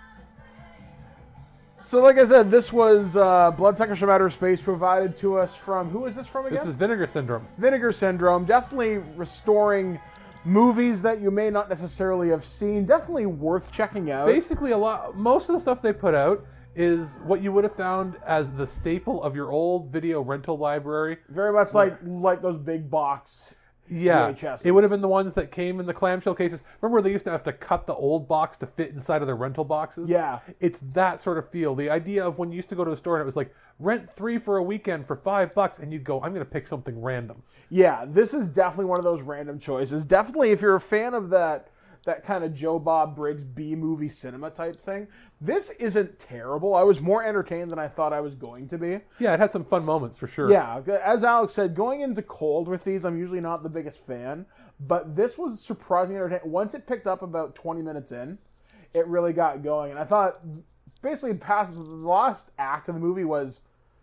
So like I said, this was Bloodsuckers from Outer Space provided to us from... Who is this from again? This is Vinegar Syndrome. Vinegar Syndrome. Definitely restoring movies that you may not necessarily have seen. Definitely worth checking out. Basically, most of the stuff they put out is what you would have found as the staple of your old video rental library. Very much like those big box VHSs. It would have been the ones that came in the clamshell cases. Remember where they used to have to cut the old box to fit inside of their rental boxes? Yeah. It's that sort of feel. The idea of when you used to go to a store and it was like, rent 3 for a weekend for $5, and you'd go, I'm going to pick something random. Yeah, this is definitely one of those random choices. Definitely, if you're a fan of that kind of Joe Bob Briggs B-movie cinema type thing, this isn't terrible. I was more entertained than I thought I was going to be. Yeah, it had some fun moments for sure. Yeah, as Alex said, going into cold with these, I'm usually not the biggest fan, but this was surprisingly entertaining. Once it picked up about 20 minutes in, it really got going. And I thought, basically, past the last act of the movie was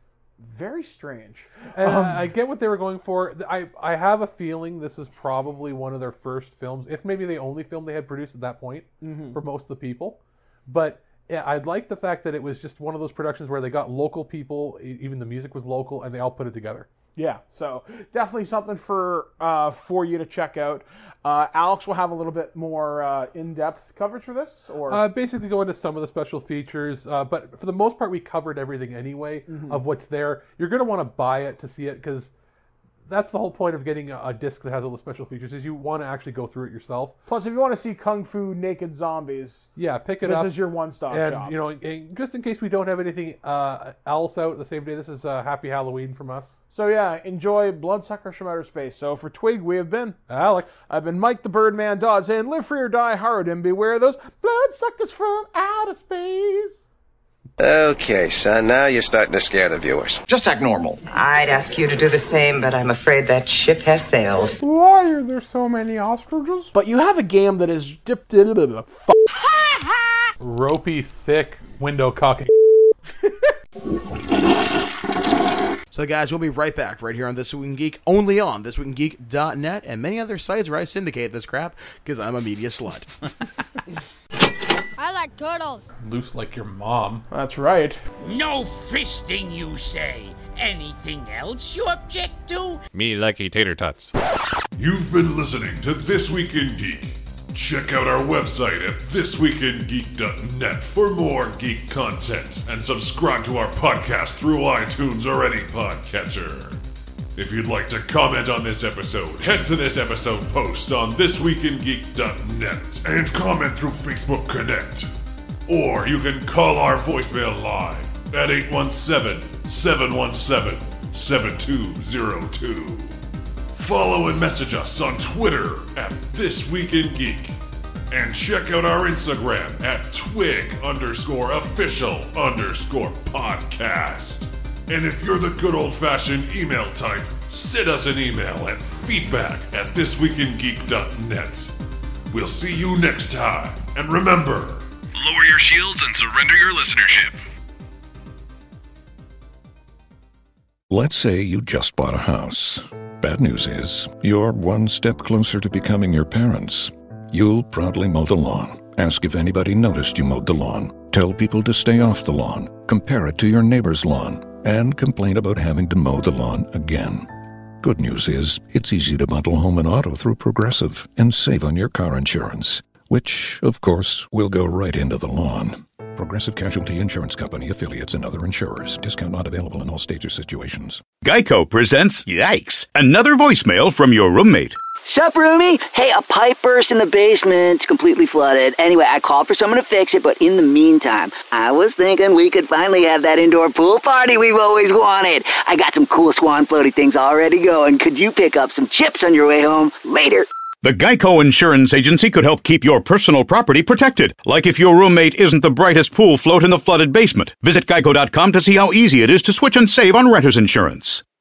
very strange. And I get what they were going for. I have a feeling this is probably one of their first films, if maybe the only film they had produced at that point for most of the people. But yeah, I like the fact that it was just one of those productions where they got local people, even the music was local, and they all put it together. Yeah, so definitely something for you to check out. Alex will have a little bit more in-depth coverage for this, or basically go into some of the special features. But for the most part, we covered everything anyway of what's there. You're going to want to buy it to see it because that's the whole point of getting a disc that has all the special features is you want to actually go through it yourself. Plus, if you want to see Kung Fu naked zombies, pick it up. This is your one-stop shop. And just in case we don't have anything else out the same day, this is Happy Halloween from us. So yeah, enjoy Bloodsuckers from Outer Space. So for Twig, we have been Alex. I've been Mike the Birdman Dodd saying, live free or die hard and beware those bloodsuckers from outer space. Okay, son, now you're starting to scare the viewers. Just act normal. I'd ask you to do the same, but I'm afraid that ship has sailed. Why are there so many ostriches? But you have a game that is dipped in a ropey, thick window cocking. So guys, we'll be right back right here on This Week in Geek, only on thisweekingeek.net and many other sites where I syndicate this crap because I'm a media slut. I like turtles. Loose like your mom. That's right. No fisting, you say. Anything else you object to? Me likey tater tots. You've been listening to This Week in Geek. Check out our website at thisweekingeek.net for more geek content, and subscribe to our podcast through iTunes or any podcatcher. If you'd like to comment on this episode, head to this episode post on thisweekingeek.net and comment through Facebook Connect. Or you can call our voicemail line at 817-717-7202. Follow and message us on Twitter at thisweekingeek. And check out our Instagram at twig_official_podcast. And if you're the good old-fashioned email type, send us an email at feedback@thisweekingeek.net. We'll see you next time. And remember, lower your shields and surrender your listenership. Let's say you just bought a house. Bad news is, you're one step closer to becoming your parents. You'll proudly mow the lawn, ask if anybody noticed you mowed the lawn, tell people to stay off the lawn, compare it to your neighbor's lawn, and complain about having to mow the lawn again. Good news is, it's easy to bundle home and auto through Progressive and save on your car insurance, which, of course, will go right into the lawn. Progressive Casualty Insurance Company, affiliates, and other insurers. Discount not available in all states or situations. Geico presents, yikes, another voicemail from your roommate. Sup, roomie? Hey, a pipe burst in the basement. It's completely flooded. Anyway, I called for someone to fix it, but in the meantime, I was thinking we could finally have that indoor pool party we've always wanted. I got some cool swan floaty things already going. Could you pick up some chips on your way home? Later. The Geico Insurance Agency could help keep your personal property protected, like if your roommate isn't the brightest pool float in the flooded basement. Visit geico.com to see how easy it is to switch and save on renter's insurance.